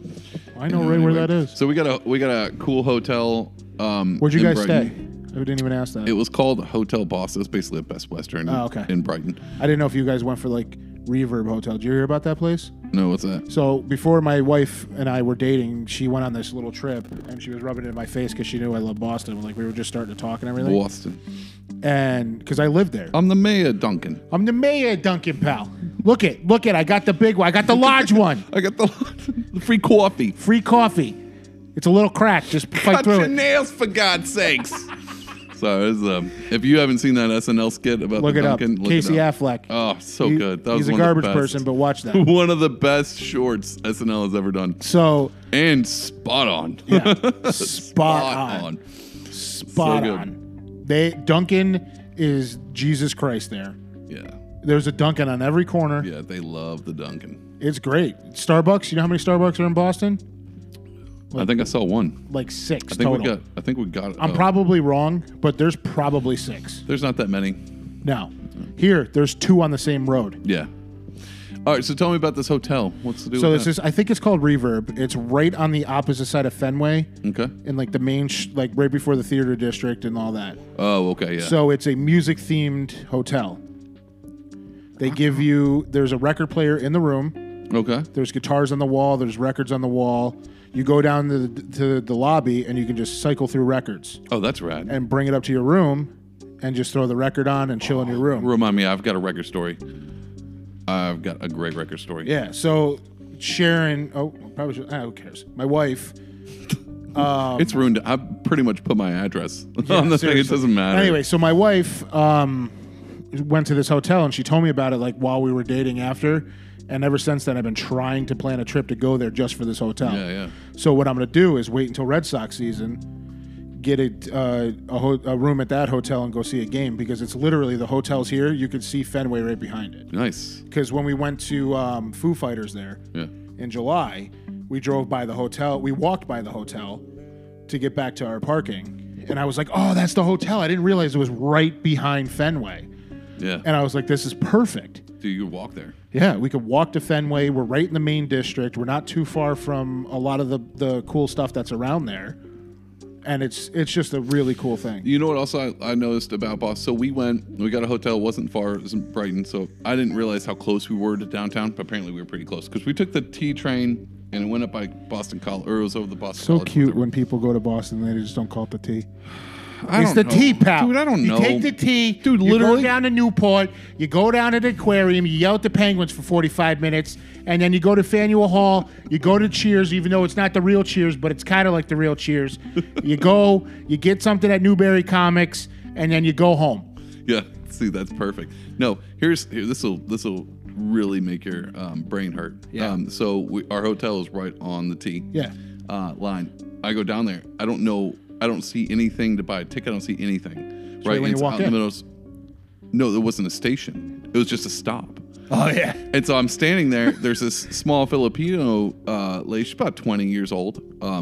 I know right where that is. So we got a cool hotel. Where'd you in guys Brighton. stay? I didn't even ask that. It was called Hotel Boston. It's basically a Best Western in Brighton. I didn't know if you guys went for like Reverb Hotel. Did you hear about that place? No, what's that? So before my wife and I were dating, she went on this little trip and she was rubbing it in my face because she knew I love Boston. Like we were just starting to talk and everything. Boston. And because I lived there. I'm the mayor, Duncan. I'm the mayor, Duncan, pal. Look it. I got the big one. I got the large one. I got the free coffee. Free coffee. It's a little crack. Just fight Cut through your it. nails, for God's sakes. So, if you haven't seen that SNL skit about Look the it up. Duncan, look Casey it up. Affleck. Oh, so He- good. That was he's a one of the garbage best. person, but watch that. One of the best shorts SNL has ever done. So And spot on. yeah, spot on. Spot So good. on. Duncan is Jesus Christ there. Yeah. There's a Duncan on every corner. Yeah, they love the Duncan. It's great. Starbucks. You know how many Starbucks are in Boston? I think I saw one. Like 6 I think total. we got. I'm probably wrong, but there's probably 6. There's not that many. No. Here, there's 2 on the same road. Yeah. All right. So tell me about this hotel. What's to do So with this is, I think it's called Reverb. It's right on the opposite side of Fenway, that? Okay. in like the main, like right before the theater district and all that. Oh, okay. Yeah. So it's a music themed hotel. They give you, there's a record player in the room. okay. There's guitars on the wall. There's records on the wall. You go down to the lobby and you can just cycle through records Oh, that's rad. and bring it up to your room and just throw the record on and chill in your room. Remind me, I've got a record story. I've got a great record story. Yeah. So Sharon, probably should, who cares? My wife. It's ruined. I pretty much put my address Yeah, on the thing. It seriously. doesn't matter. Anyway, so my wife went to this hotel and she told me about it like while we were dating after. And ever since then, I've been trying to plan a trip to go there just for this hotel. Yeah, yeah. So what I'm going to do is wait until Red Sox season, get a room at that hotel and go see a game because it's literally the hotel's here. You could see Fenway right behind it. Nice. Because when we went to Foo Fighters there Yeah. in July, we drove by the hotel. We walked by the hotel to get back to our parking. And I was like, oh, that's the hotel. I didn't realize it was right behind Fenway. Yeah. And I was like, this is perfect. Do you walk there? Yeah, we could walk to Fenway. We're right in the main district. We're not too far from a lot of the cool stuff that's around there. And it's just a really cool thing. You know what else I noticed about Boston? So we got a hotel, wasn't far, it was in Brighton, so I didn't realize how close we were to downtown, but apparently we were pretty close. Because we took the T train and it went up by Boston College, or it was over the Boston So College. cute when people go to Boston and they just don't call it the T. I It's don't the know. T, pal. Dude, I don't know. You take the T. Dude, you literally. go down to Newport. You go down to the aquarium. You yell at the Penguins for 45 minutes. And then you go to Faneuil Hall. You go to Cheers, even though it's not the real Cheers, but it's kind of like the real Cheers. You go, you get something at Newberry Comics, and then you go home. Yeah, see, that's perfect. No, here this will really make your brain hurt. Yeah. So our hotel is right on the T Yeah. line. I go down there. I don't see anything to buy a ticket. I don't see anything. Right when you It's walk out in the middle of, no, there wasn't a station. It was just a stop. Oh, yeah. And so I'm standing there. There's this small Filipino lady. She's about 20 years old.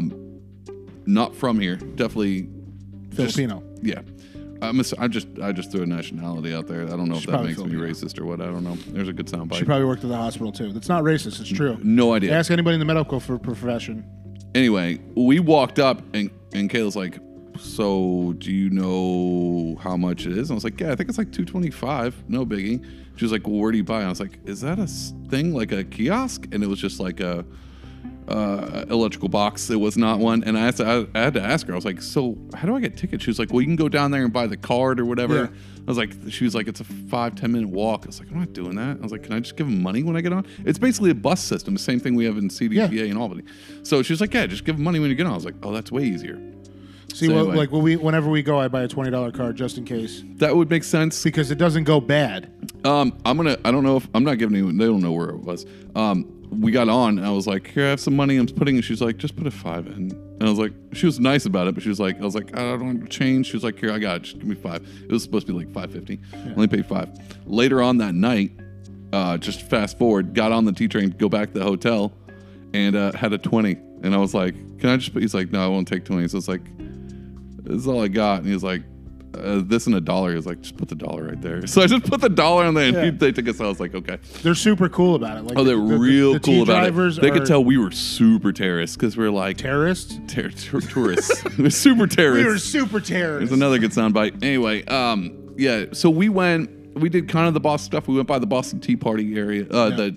Not from here. Definitely Filipino. yeah. I just threw a nationality out there. I don't know if that probably makes me Filipino. racist or what. I don't know. There's a good She soundbite. probably worked at the hospital, too. That's not racist. It's true. No idea. Ask anybody in the medical profession. Anyway, we walked up and Kayla's like, so do you know how much it is? And I was like, yeah, I think it's like $225. No biggie. She was like, well, where do you buy? And I was like, is that a thing like a kiosk? And it was just like a electrical box. It was not one. And I had to ask her. I was like, so how do I get tickets? She was like, well, you can go down there and buy the card or whatever. Yeah. She was like, it's a 5-10 minute walk. I was like, I'm not doing that. I was like, can I just give them money when I get on? It's basically a bus system, the same thing we have in CDPA in Albany. So she was like, yeah, just give them money when you get on. I was like, oh, that's way easier. See, so anyway. Whenever we go, I buy a $20 card just in case. That would make sense because it doesn't go bad. I don't know if I'm not giving anyone. They don't know where it was. We got on, and I was like, here, I have some money I'm putting, and she's like, just put a 5 in. And I was like, she was nice about it, but she was like, I was like, I don't want to change. She was like, here, I got it, just give me 5. It was supposed to be like $5.50. Yeah. Only paid 5. Later on that night, just fast forward, got on the T train to go back to the hotel, and had a 20. And I was like, can I just put, he's like, no, I won't take 20. So it's like, this is all I got. And he was like, this and $1. He was like, just put the $1 right there. So I just put the $1 on there, and they took us. I was like, okay. They're super cool about it. Like they're real cool about it. They could tell we were super terrorists because we're like terrorists. Tourists. We're super terrorists. We were super terrorists. There's another good soundbite. Anyway, yeah. So we did kind of the Boston stuff. We went by the Boston Tea Party area,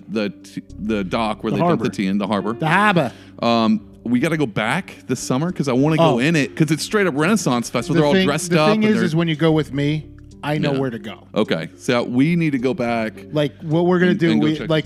the dock where they dump the tea in, the harbor. The harbor. We got to go back this summer because I want to go in it because it's straight up Renaissance Fest where they're all dressed up. The thing is when you go with me, I know where to go. Okay, so we need to go back. Like what we're gonna do,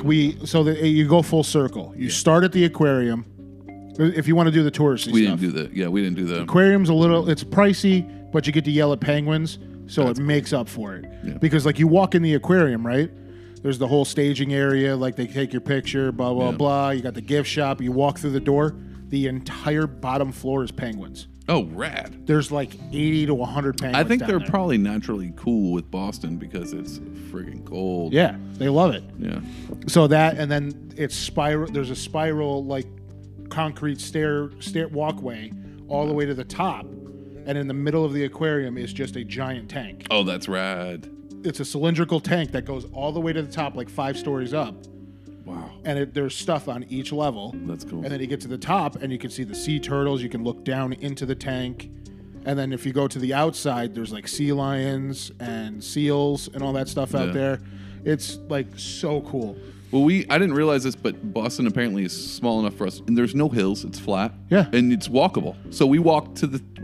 you go full circle. You start at the aquarium. If you want to do the touristy stuff. We didn't do that. Yeah, we didn't do that. Aquarium's it's pricey, but you get to yell at penguins, so it makes up for it. Yeah. Because like you walk in the aquarium, right? There's the whole staging area, like they take your picture, blah, blah, blah. You got the gift shop. You walk through the door. The entire bottom floor is penguins. Oh, rad. There's like 80 to 100 penguins. I think they're probably naturally cool with Boston because it's friggin' cold. Yeah, they love it. Yeah. So that, and then it's spiral. There's a spiral, like concrete stair walkway all the way to the top. And in the middle of the aquarium is just a giant tank. Oh, that's rad. It's a cylindrical tank that goes all the way to the top, like 5 stories up. Wow. And there's stuff on each level. That's cool. And then you get to the top and you can see the sea turtles. You can look down into the tank. And then if you go to the outside, there's like sea lions and seals and all that stuff out there. It's like so cool. Well, I didn't realize this, but Boston apparently is small enough for us. And there's no hills. It's flat. Yeah. And it's walkable. So we walked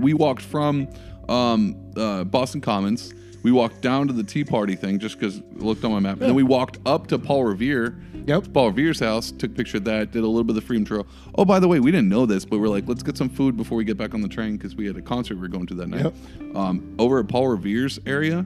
from Boston Commons. We walked down to the Tea Party thing just because I looked on my map. And then we walked up to Paul Revere. Yep. Paul Revere's house, took a picture of that, did a little bit of the Freedom Trail. Oh, by the way, we didn't know this, but we're like, let's get some food before we get back on the train because we had a concert we were going to that night. Yep. Over at Paul Revere's area,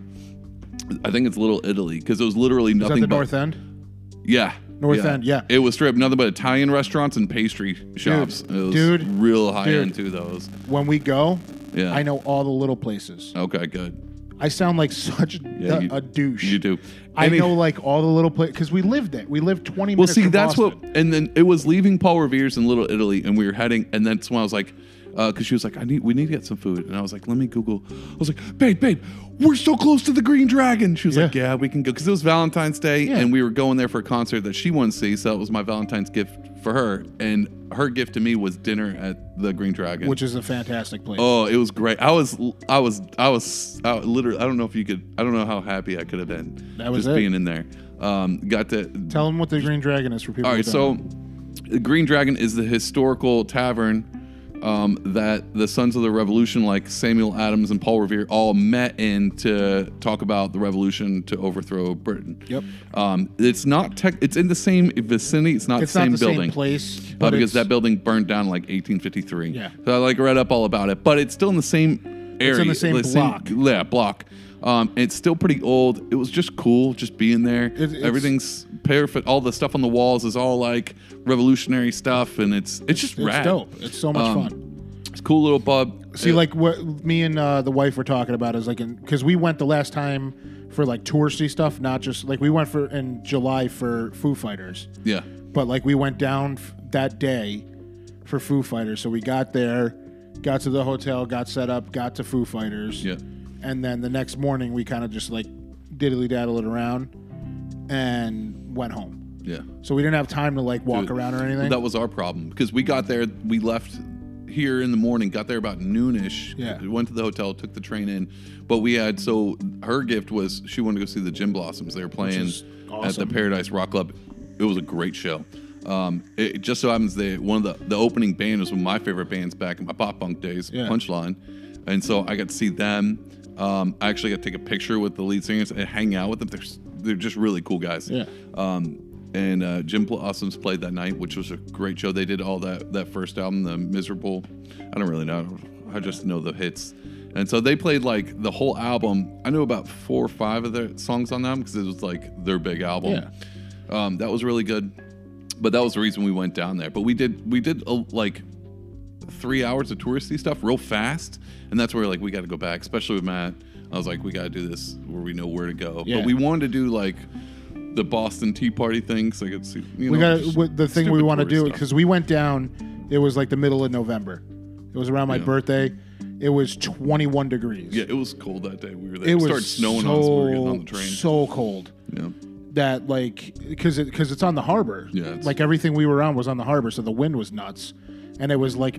I think it's Little Italy because it was literally nothing but... North End? Yeah. North End, yeah. It was straight up nothing but Italian restaurants and pastry shops. It was real high end to those. When we go, I know all the little places. Okay, good. I sound like such a douche. You do. I know like all the little places because we lived it. We lived 20 minutes from Boston. And then it was leaving Paul Revere's in Little Italy, and we were heading, and that's when I was like, because she was like, we need to get some food, and I was like, let me Google. I was like, babe, we're so close to the Green Dragon. She was like, yeah, we can go, because it was Valentine's Day, and we were going there for a concert that she wanted to see, so it was my Valentine's gift for her, and her gift to me was dinner at the Green Dragon, which is a fantastic place. Oh, it was great. I was literally, I don't know how happy I could have been just being in there. Got to tell them what the Green Dragon is for people. All right, so the Green Dragon is the historical tavern that the Sons of the Revolution, like Samuel Adams and Paul Revere, all met in to talk about the revolution to overthrow Britain. Yep. It's not it's in the same vicinity. It's not the same building. Same place, but because that building burned down in like 1853. Yeah. So I read up all about it, but it's still in the same area. It's in the same block. Block. It's still pretty old. It was just cool, just being there. Everything's perfect. All the stuff on the walls is all like revolutionary stuff, and it's just rad. It's dope. It's so much fun. It's a cool little pub. See, like what me and the wife were talking about is like, because we went the last time for like touristy stuff, not just like we went in July for Foo Fighters. Yeah. But like we went down that day for Foo Fighters, so we got there, got to the hotel, got set up, got to Foo Fighters. Yeah. And then the next morning, we kind of just like diddly-daddle it around and went home. Yeah. So we didn't have time to like walk around or anything. That was our problem because we got there, we left here in the morning, got there about noonish. Yeah. Went to the hotel, took the train in. But we had, so her gift was she wanted to go see the Gin Blossoms. They were playing awesome. at the Paradise Rock Club. It was a great show. It just so happens one of the opening band was one of my favorite bands back in my pop punk days, Punchline, and so I got to see them. I actually got to take a picture with the lead singers and hang out with them. They're just really cool guys. Yeah. And Jim Blossoms played that night, which was a great show. They did all that first album, The Miserable. I don't really know. I just know the hits. And so they played like the whole album. I knew about 4 or 5 of their songs on them because it was like their big album. Yeah. That was really good. But that was the reason we went down there. But we did like 3 hours of touristy stuff real fast. And that's where like we got to go back, especially with Matt. I was like, we got to do this where we know where to go. Yeah. But we wanted to do like the Boston Tea Party thing, so I could see. We got the thing we want to do because we went down. It was like the middle of November. It was around my birthday. It was 21 degrees. Yeah, it was cold that day. We were there. It started snowing on us when we were getting on the train. So cold. Yeah. That like because it's on the harbor. Yeah. Like everything we were on was on the harbor, so the wind was nuts. And it was like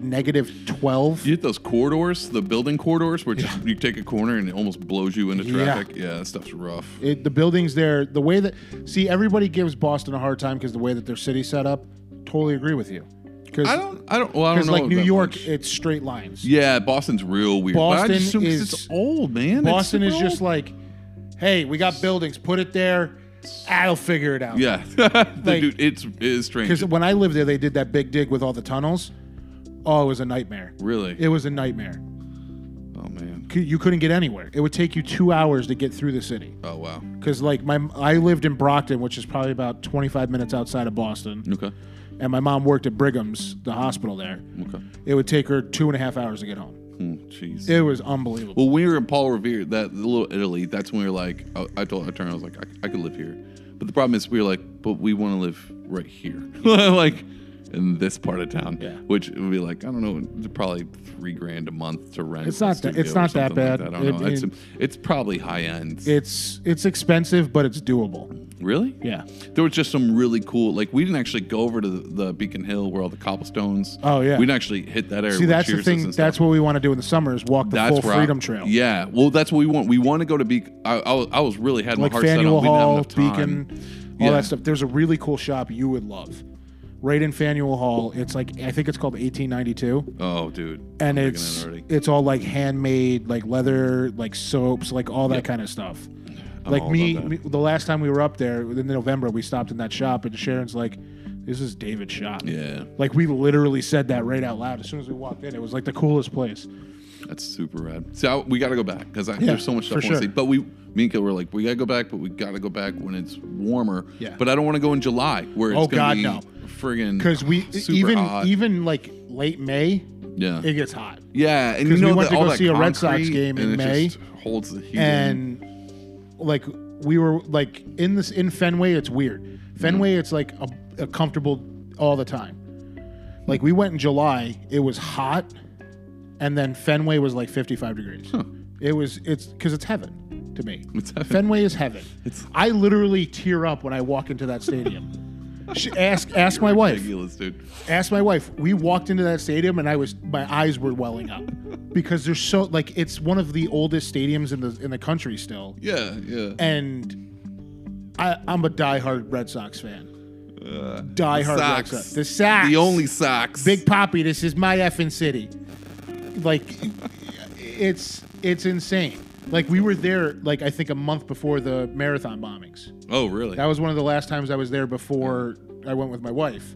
-12. You hit those corridors, the building corridors, where you take a corner and it almost blows you into traffic. Yeah, that stuff's rough. The buildings there, the way that everybody gives Boston a hard time because the way that their city's set up. Totally agree with you. I don't know. Because like New York, much. it's straight lines. Yeah, Boston's real weird. Boston but I just assume is it's old, man. Boston is just like, hey, we got buildings, put it there. I'll figure it out. Yeah, dude, it is strange. Because when I lived there, they did that big dig with all the tunnels. Oh, it was a nightmare. Really? It was a nightmare. Oh man, you couldn't get anywhere. It would take you 2 hours to get through the city. Oh wow. Because like I lived in Brockton, which is probably about 25 minutes outside of Boston. Okay. And my mom worked at Brigham's, the hospital there. Okay. It would take her 2.5 hours to get home. Jeez. It was unbelievable. Well, when we were in Paul Revere, that little Italy, that's when we were like, I was like, I could live here. But the problem is we were like, but we want to live right here. Like in this part of town. Yeah. Which would be like, I don't know, probably $3,000 a month to rent. It's not that bad. Like that. I don't know. It's probably high end. It's expensive, but it's doable. Really? Yeah. There was just some really cool, like we didn't actually go over to the Beacon Hill where all the cobblestones. Oh yeah. We didn't actually hit that area. See, that's the thing. That's what we want to do in the summer is walk the full Freedom Trail. Yeah. Well, that's what we want. We want to go to Beacon. I was really had like my heart set on. Faneuil We didn't have Hall, enough time. Beacon, all that stuff. There's a really cool shop you would love. Right in Faneuil Hall. It's like, I think it's called 1892. Oh, dude. And it's all like handmade, like leather, like soaps, like all that kind of stuff. Like me, the last time we were up there in November, we stopped in that shop, and Sharon's like, "This is David's shop." Yeah. Like we literally said that right out loud as soon as we walked in. It was like the coolest place. That's super rad. So we got to go back because there's so much stuff I want to see. But me and Kil were like, we got to go back, but we got to go back when it's warmer. Yeah. But I don't want to go in July where it's going to be friggin' because hot. even like late May, it gets hot. Yeah, and we went to go see a Red Sox game in May, just holds the heat and like we were like in Fenway. It's weird. Fenway, it's like a comfortable all the time. Like we went in July, it was hot, and then Fenway was like 55 degrees. Huh. It's because it's heaven to me. It's heaven. Fenway is heaven. I literally tear up when I walk into that stadium. Ask my wife. Ridiculous, dude. Ask my wife. We walked into that stadium and my eyes were welling up because there's so like it's one of the oldest stadiums in the country still. Yeah, yeah. And I'm a diehard Red Sox fan. Diehard Red Sox. The Sox. The only Sox. Big Papi. This is my effing city. Like it's insane. Like we were there like I think a month before the marathon bombings. Oh, really? That was one of the last times I was there before I went with my wife.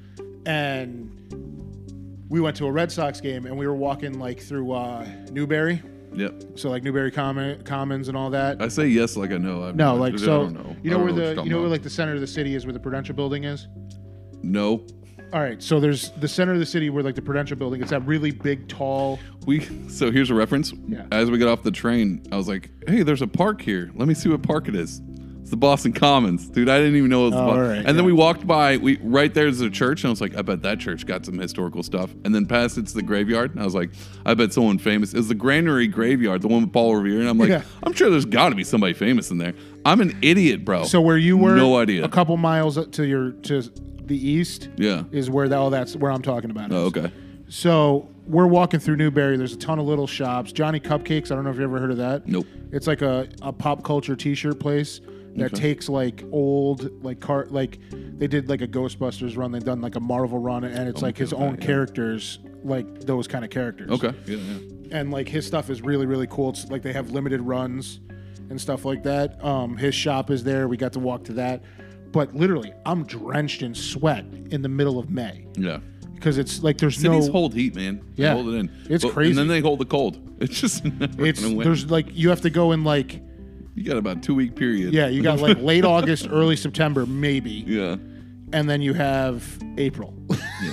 And we went to a Red Sox game and we were walking like through Newberry. Yep. So like Newberry Commons and all that. I say yes like I know. I don't know. You know where where like the center of the city is where the Prudential Building is? No. All right, so there's the center of the city where like the Prudential Building. It's that really big, tall. So here's a reference. Yeah. As we got off the train, I was like, "Hey, there's a park here. Let me see what park it is." It's the Boston Commons, dude. I didn't even know it was. Right, and then we walked by. Right there's a church, and I was like, "I bet that church got some historical stuff." And then past it's the graveyard, and I was like, "I bet someone famous." It was the Granary Graveyard, the one with Paul Revere, and I'm like, "I'm sure there's got to be somebody famous in there." I'm an idiot, bro. So where you were, no idea. A couple miles to the east, is where that's where I'm talking about. Oh, okay. So we're walking through Newberry. There's a ton of little shops. Johnny Cupcakes. I don't know if you ever heard of that. Nope. It's like a pop culture T-shirt place. that takes like old like they did like a Ghostbusters run, they've done like a Marvel run, and it's like his own characters, like those kind of characters. Okay. Yeah. And like his stuff is really, really cool. It's like they have limited runs and stuff like that. His shop is there. We got to walk to that. But literally, I'm drenched in sweat in the middle of May. Yeah. Because it's like there's Cities no hold heat, man. They Yeah. hold it in. It's crazy. And then they hold the cold. It's just never gonna win. there's like you have to go in like You got about 2-week period. yeah, you got like late August, early September, maybe. Yeah. And then you have April. Yeah.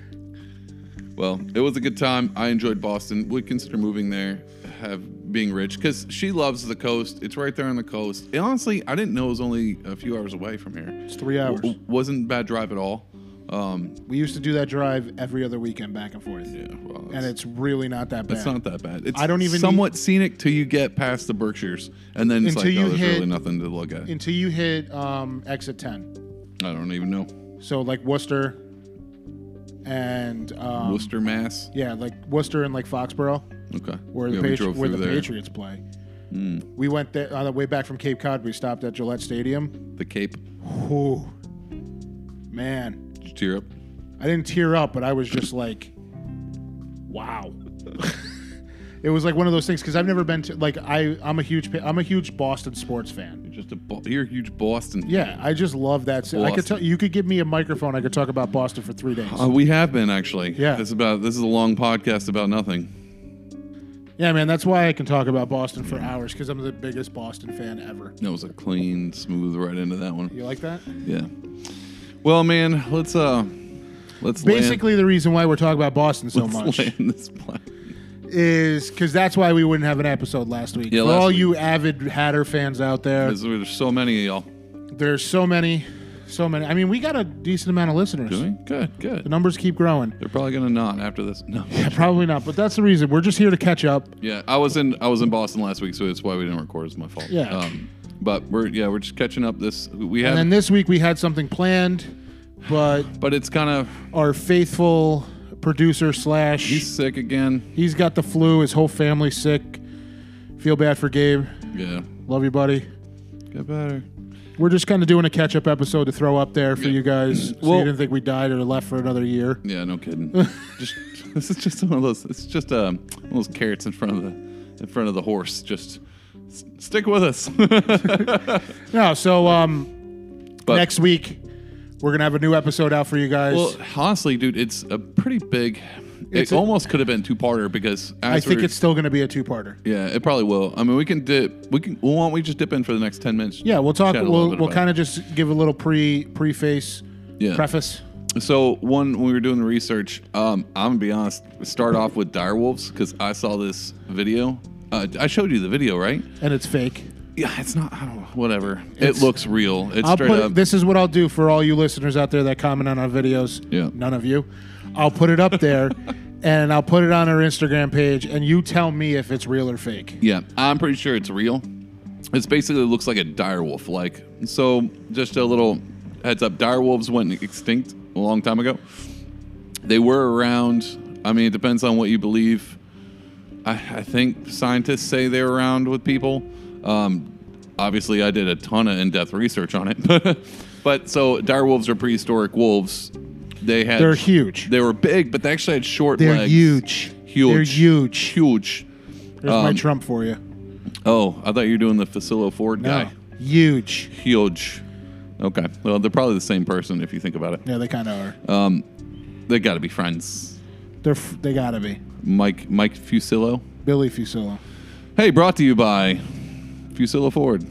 Well, it was a good time. I enjoyed Boston. Would consider moving there, being rich, because she loves the coast. It's right there on the coast. And honestly, I didn't know it was only a few hours away from here. It's 3 hours. Wasn't a bad drive at all. We used to do that drive every other weekend back and forth. Yeah, well, And it's really not that bad. it's not that bad. It's I don't even somewhat scenic till you get past the Berkshires, and then it's Until like, you there's hit- really nothing to look at. Until you hit exit 10. I don't even know. So like Worcester and Worcester, Mass. yeah, like Worcester and like Foxborough, Okay. where Yeah, the we drove where through the there. Patriots play. We went there on the way back from Cape Cod. We stopped at Gillette Stadium. The Cape. Whew. Man, Did you tear up? I didn't tear up, but I was just like, wow. It was like one of those things because I've never been to like I'm a huge Boston sports fan. You're a huge Boston. Yeah, I just love that. I could Boston. tell you could give me a microphone. I could talk about Boston for 3 days. We have been actually. Yeah. This is a long podcast about nothing. Yeah, man, that's why I can talk about Boston for hours because I'm the biggest Boston fan ever. That was a clean, smooth right into that one. You like that? Yeah. Well, man, let's Basically, the reason why we're talking about Boston so much land this plane. is because that's why we wouldn't have an episode last week. Yeah, For last all week. you avid Hatter fans out there, There's so many of y'all. there's so many. I mean, we got a decent amount of listeners. Do we? Good. The numbers keep growing. They're probably gonna not after this. No. Yeah, probably not, but that's the reason. We're just here to catch up. Yeah, I was in Boston last week, so that's why we didn't record. It's my fault. Yeah. But we're just catching up. We And have, then this week we had something planned, but but it's kind of our faithful producer / he's sick again. he's got the flu. His whole family's sick. Feel bad for Gabe. Yeah. Love you, buddy. Get better. We're just kind of doing a catch-up episode to throw up there for you guys, so Well- you didn't think we died or left for another year. Yeah, no kidding. This is just one of those. It's just one of those carrots in front of the horse. Just stick with us. No, so But- next week we're gonna have a new episode out for you guys. Well, honestly, dude, it's a pretty big. It almost could have been two-parter because I think it's still gonna be a two-parter. Yeah, it probably will. I mean, we can dip. Why don't we just dip in for the next 10 minutes? Yeah, we'll talk. Chat a little We'll bit about kind of just give a little preface, Yeah. preface. So when we were doing the research, I'm gonna be honest. Start off with direwolves because I saw this video. I showed you the video, right? And it's fake. Yeah, it's not. I don't know. Whatever. It's- It looks real. It's I'll straight put. up. This is what I'll do for all you listeners out there that comment on our videos. Yeah. None of you. I'll put it up there, and I'll put it on our Instagram page, and you tell me if it's real or fake. Yeah, I'm pretty sure it's real. It's basically looks like a direwolf. Like, so just a little heads up. Direwolves went extinct a long time ago. They were around. I mean, it depends on what you believe. I think scientists say they're around with people. Obviously, I did a ton of in-depth research on it. But so direwolves are prehistoric wolves. They're huge. They were big, but they actually had short They're legs. huge. Huge. They're huge. Huge. There's my Trump for you. Oh, I thought you were doing the Facilio Ford No. guy. Huge. Huge. Okay. Well, they're probably the same person if you think about it. Yeah, they kind of are. They got to be friends. They gotta be. Mike Fusillo. Billy Fusillo. Hey, brought to you by Fusillo Ford.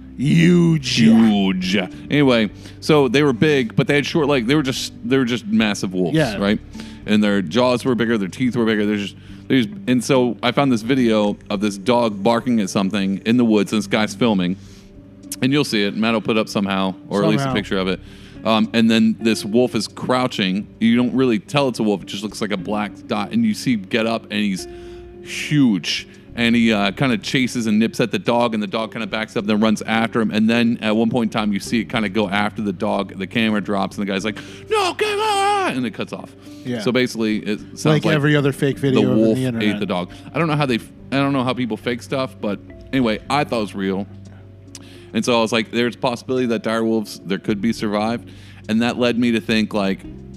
Huge. Huge. Anyway, so they were big, but they had short legs. They were just massive wolves, Yeah. right? And their jaws were bigger, their teeth were bigger. And so I found this video of this dog barking at something in the woods, and this guy's filming. And you'll see it. Matt will put up somehow, or at least a Somehow. picture of it. And then this wolf is crouching. You don't really tell it's a wolf. It just looks like a black dot. And you see him get up, and he's huge. And he kind of chases and nips at the dog, and the dog kind of backs up and then runs after him. And then at one point in time, you see it kind of go after the dog. The camera drops, and the guy's like, "No, come on!" And it cuts off. Yeah. So basically, it sounds Like like every other fake video the on wolf the internet. ate the dog. I don't know how people fake stuff, but anyway, I thought it was real. And so I was like, there's a possibility that dire wolves, there could be survived. And that led me to think, like,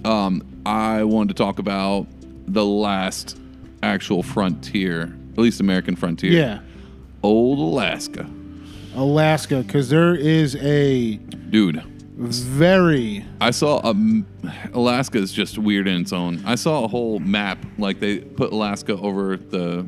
I wanted to talk about the last actual frontier, at least American frontier. Yeah. Old Alaska. Alaska, because there is a... Dude. Very... I saw Alaska is just weird in its own. I saw a whole map, like they put Alaska over the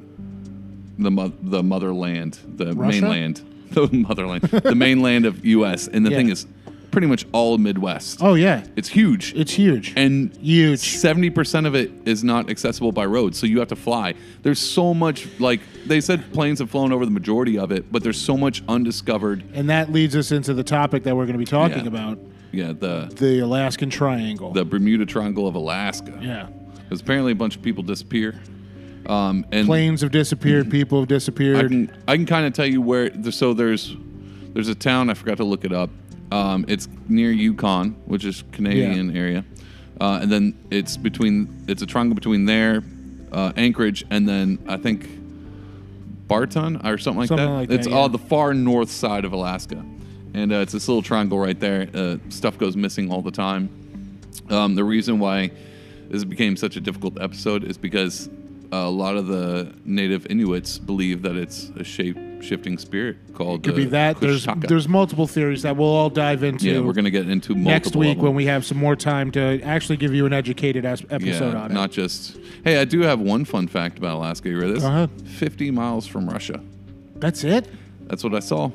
motherland, the Russia? mainland, the motherland, the mainland of U.S. And the Yeah. thing is, pretty much all Midwest. Oh, yeah. It's huge. It's huge. And huge. 70% of it is not accessible by road, so you have to fly. There's so much, like, they said planes have flown over the majority of it, but there's so much undiscovered. And that leads us into the topic that we're going to be talking Yeah. about. Yeah, The Alaskan Triangle. the Bermuda Triangle of Alaska. Yeah. Because apparently a bunch of people disappear. And Planes have disappeared. People have disappeared. I can kind of tell you where. So there's a town, I forgot to look it up. It's near Yukon, which is Canadian area, and then it's a triangle between there, Anchorage, and then I think Barton or something like that. It's all the far north side of Alaska, and it's this little triangle right there. Stuff goes missing all the time. The reason why this became such a difficult episode is because a lot of the native Inuits believe that it's a shape-shifting spirit called Could be that. Kushtaka. There's multiple theories that we'll all dive into. Yeah, we're going to get into multiple next week of them. when we have some more time to actually give you an educated episode on it. Not just... Hey, I do have one fun fact about Alaska. You ready this? Go ahead. 50 miles from Russia. That's it? That's what I saw.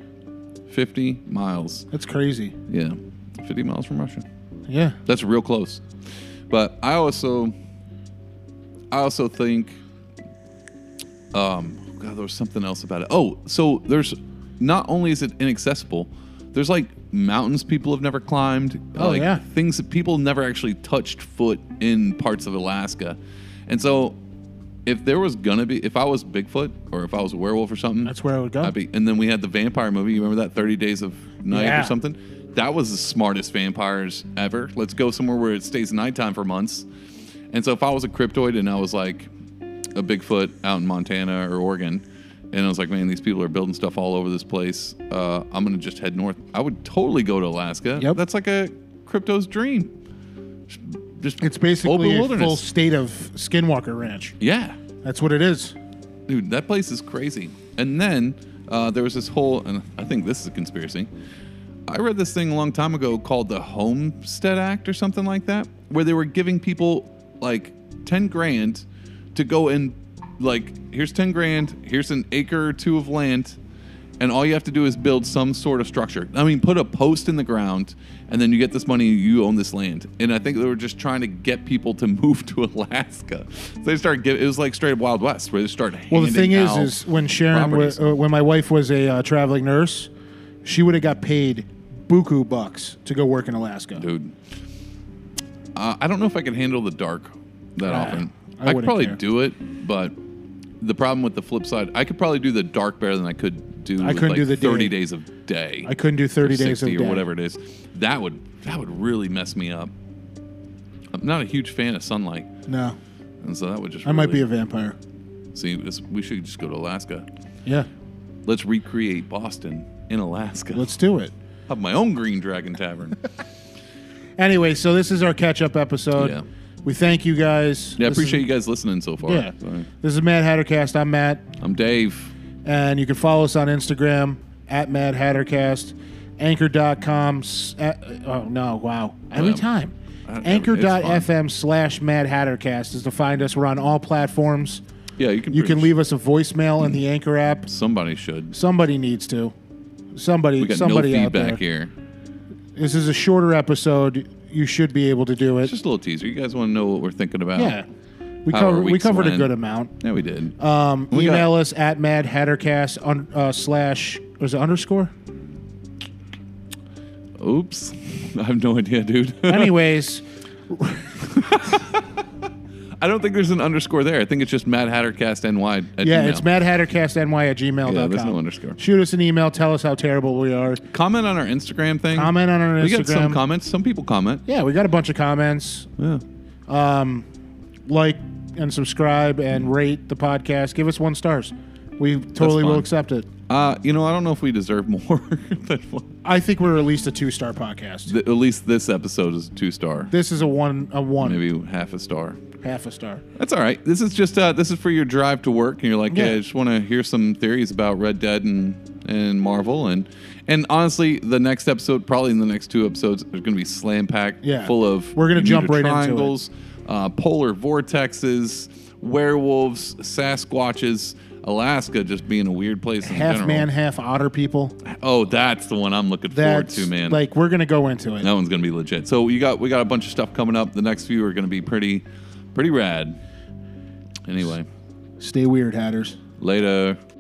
50 miles. That's crazy. Yeah, 50 miles from Russia. Yeah. That's real close. But I also think, God, there was something else about it. Oh, so there's, not only is it inaccessible, there's like mountains people have never climbed. Oh, like yeah. Things that people never actually touched foot in parts of Alaska. And so if I was Bigfoot or if I was a werewolf or something, That's where I would go. and then we had the vampire movie. You remember that 30 Days of Night Yeah. or something? That was the smartest vampires ever. Let's go somewhere where it stays nighttime for months. And so if I was a cryptoid and I was like a Bigfoot out in Montana or Oregon, and I was like, man, these people are building stuff all over this place, I'm going to just head north. I would totally go to Alaska. Yep. That's like a crypto's dream. Just It's basically open a wilderness. full state of Skinwalker Ranch. Yeah. That's what it is. Dude, that place is crazy. And then there was this whole, and I think this is a conspiracy. I read this thing a long time ago called the Homestead Act or something like that, where they were giving people like 10 grand to go and like, here's 10 grand, here's an acre or two of land, and all you have to do is build some sort of structure. I mean, put a post in the ground, and then you get this money, you own this land. And I think they were just trying to get people to move to Alaska. So they started it was like straight up Wild West, where they started handing Well, the thing out is when Sharon, properties. when my wife was a traveling nurse, she would have got paid buku bucks to go work in Alaska. Dude, I don't know if I can handle the dark that often. I I could wouldn't probably care. do it, but the problem with the flip side, I could probably do the dark better than I could do. I couldn't like do the 30 day. days of day. I couldn't do 30 or days 60 of or day. whatever it is. That would really mess me up. I'm not a huge fan of sunlight, No, and so that would just. I might be really- a vampire. See, we should just go to Alaska. Yeah, Let's recreate Boston in Alaska. let's do it. have my own Green Dragon Tavern. Anyway, so this is our catch-up episode. Yeah. We thank you guys. Yeah, I This appreciate is, you guys listening so far. Yeah. Sorry. This is Mad Hattercast. I'm Matt. I'm Dave. And you can follow us on Instagram at Mad Hattercast. Anchor.com. Oh, no. Wow. Every time. Anchor.fm/Mad Hattercast is to find us. We're on all platforms. Yeah, you can leave us a voicemail in the Anchor app. Somebody should. Somebody needs to. Somebody We got somebody no out there. feedback here. This is a shorter episode. You should be able to do it. It's just a little teaser. You guys want to know what we're thinking about? Yeah. We How our covered weeks a went. good amount. Yeah, we did. We Email us at Mad Hattercast slash, was it underscore? Oops. I have no idea, dude. Anyways, I don't think there's an underscore there. I think it's just Mad Hattercast NY at yeah, Gmail. it's madhattercastny@gmail.com. Yeah, there's no underscore. Shoot us an email. Tell us how terrible we are. Comment on our Instagram thing. Comment on our Instagram. We got some comments. Some people comment. Yeah, we got a bunch of comments. Yeah. Like and subscribe and rate the podcast. Give us 1 stars. We totally will accept it. I don't know if we deserve more than one. I think we're at least a 2-star podcast. At least this episode is a 2-star. This is a one. Maybe half a star. Half a star. That's all right. This is just this is for your drive to work, and you're like, I just want to hear some theories about Red Dead and Marvel, and honestly, the next episode, probably in the next 2 episodes, there's going to be slam packed, full of we're going to jump right triangles, into it. Polar vortexes, werewolves, Sasquatches. Alaska just being a weird place in half general. Man, half otter people. Oh, that's the one I'm looking forward to, man. Like, we're gonna go into it. That one's gonna be legit. So we got a bunch of stuff coming up. The next few are gonna be pretty rad. Anyway, stay weird, Hatters. Later.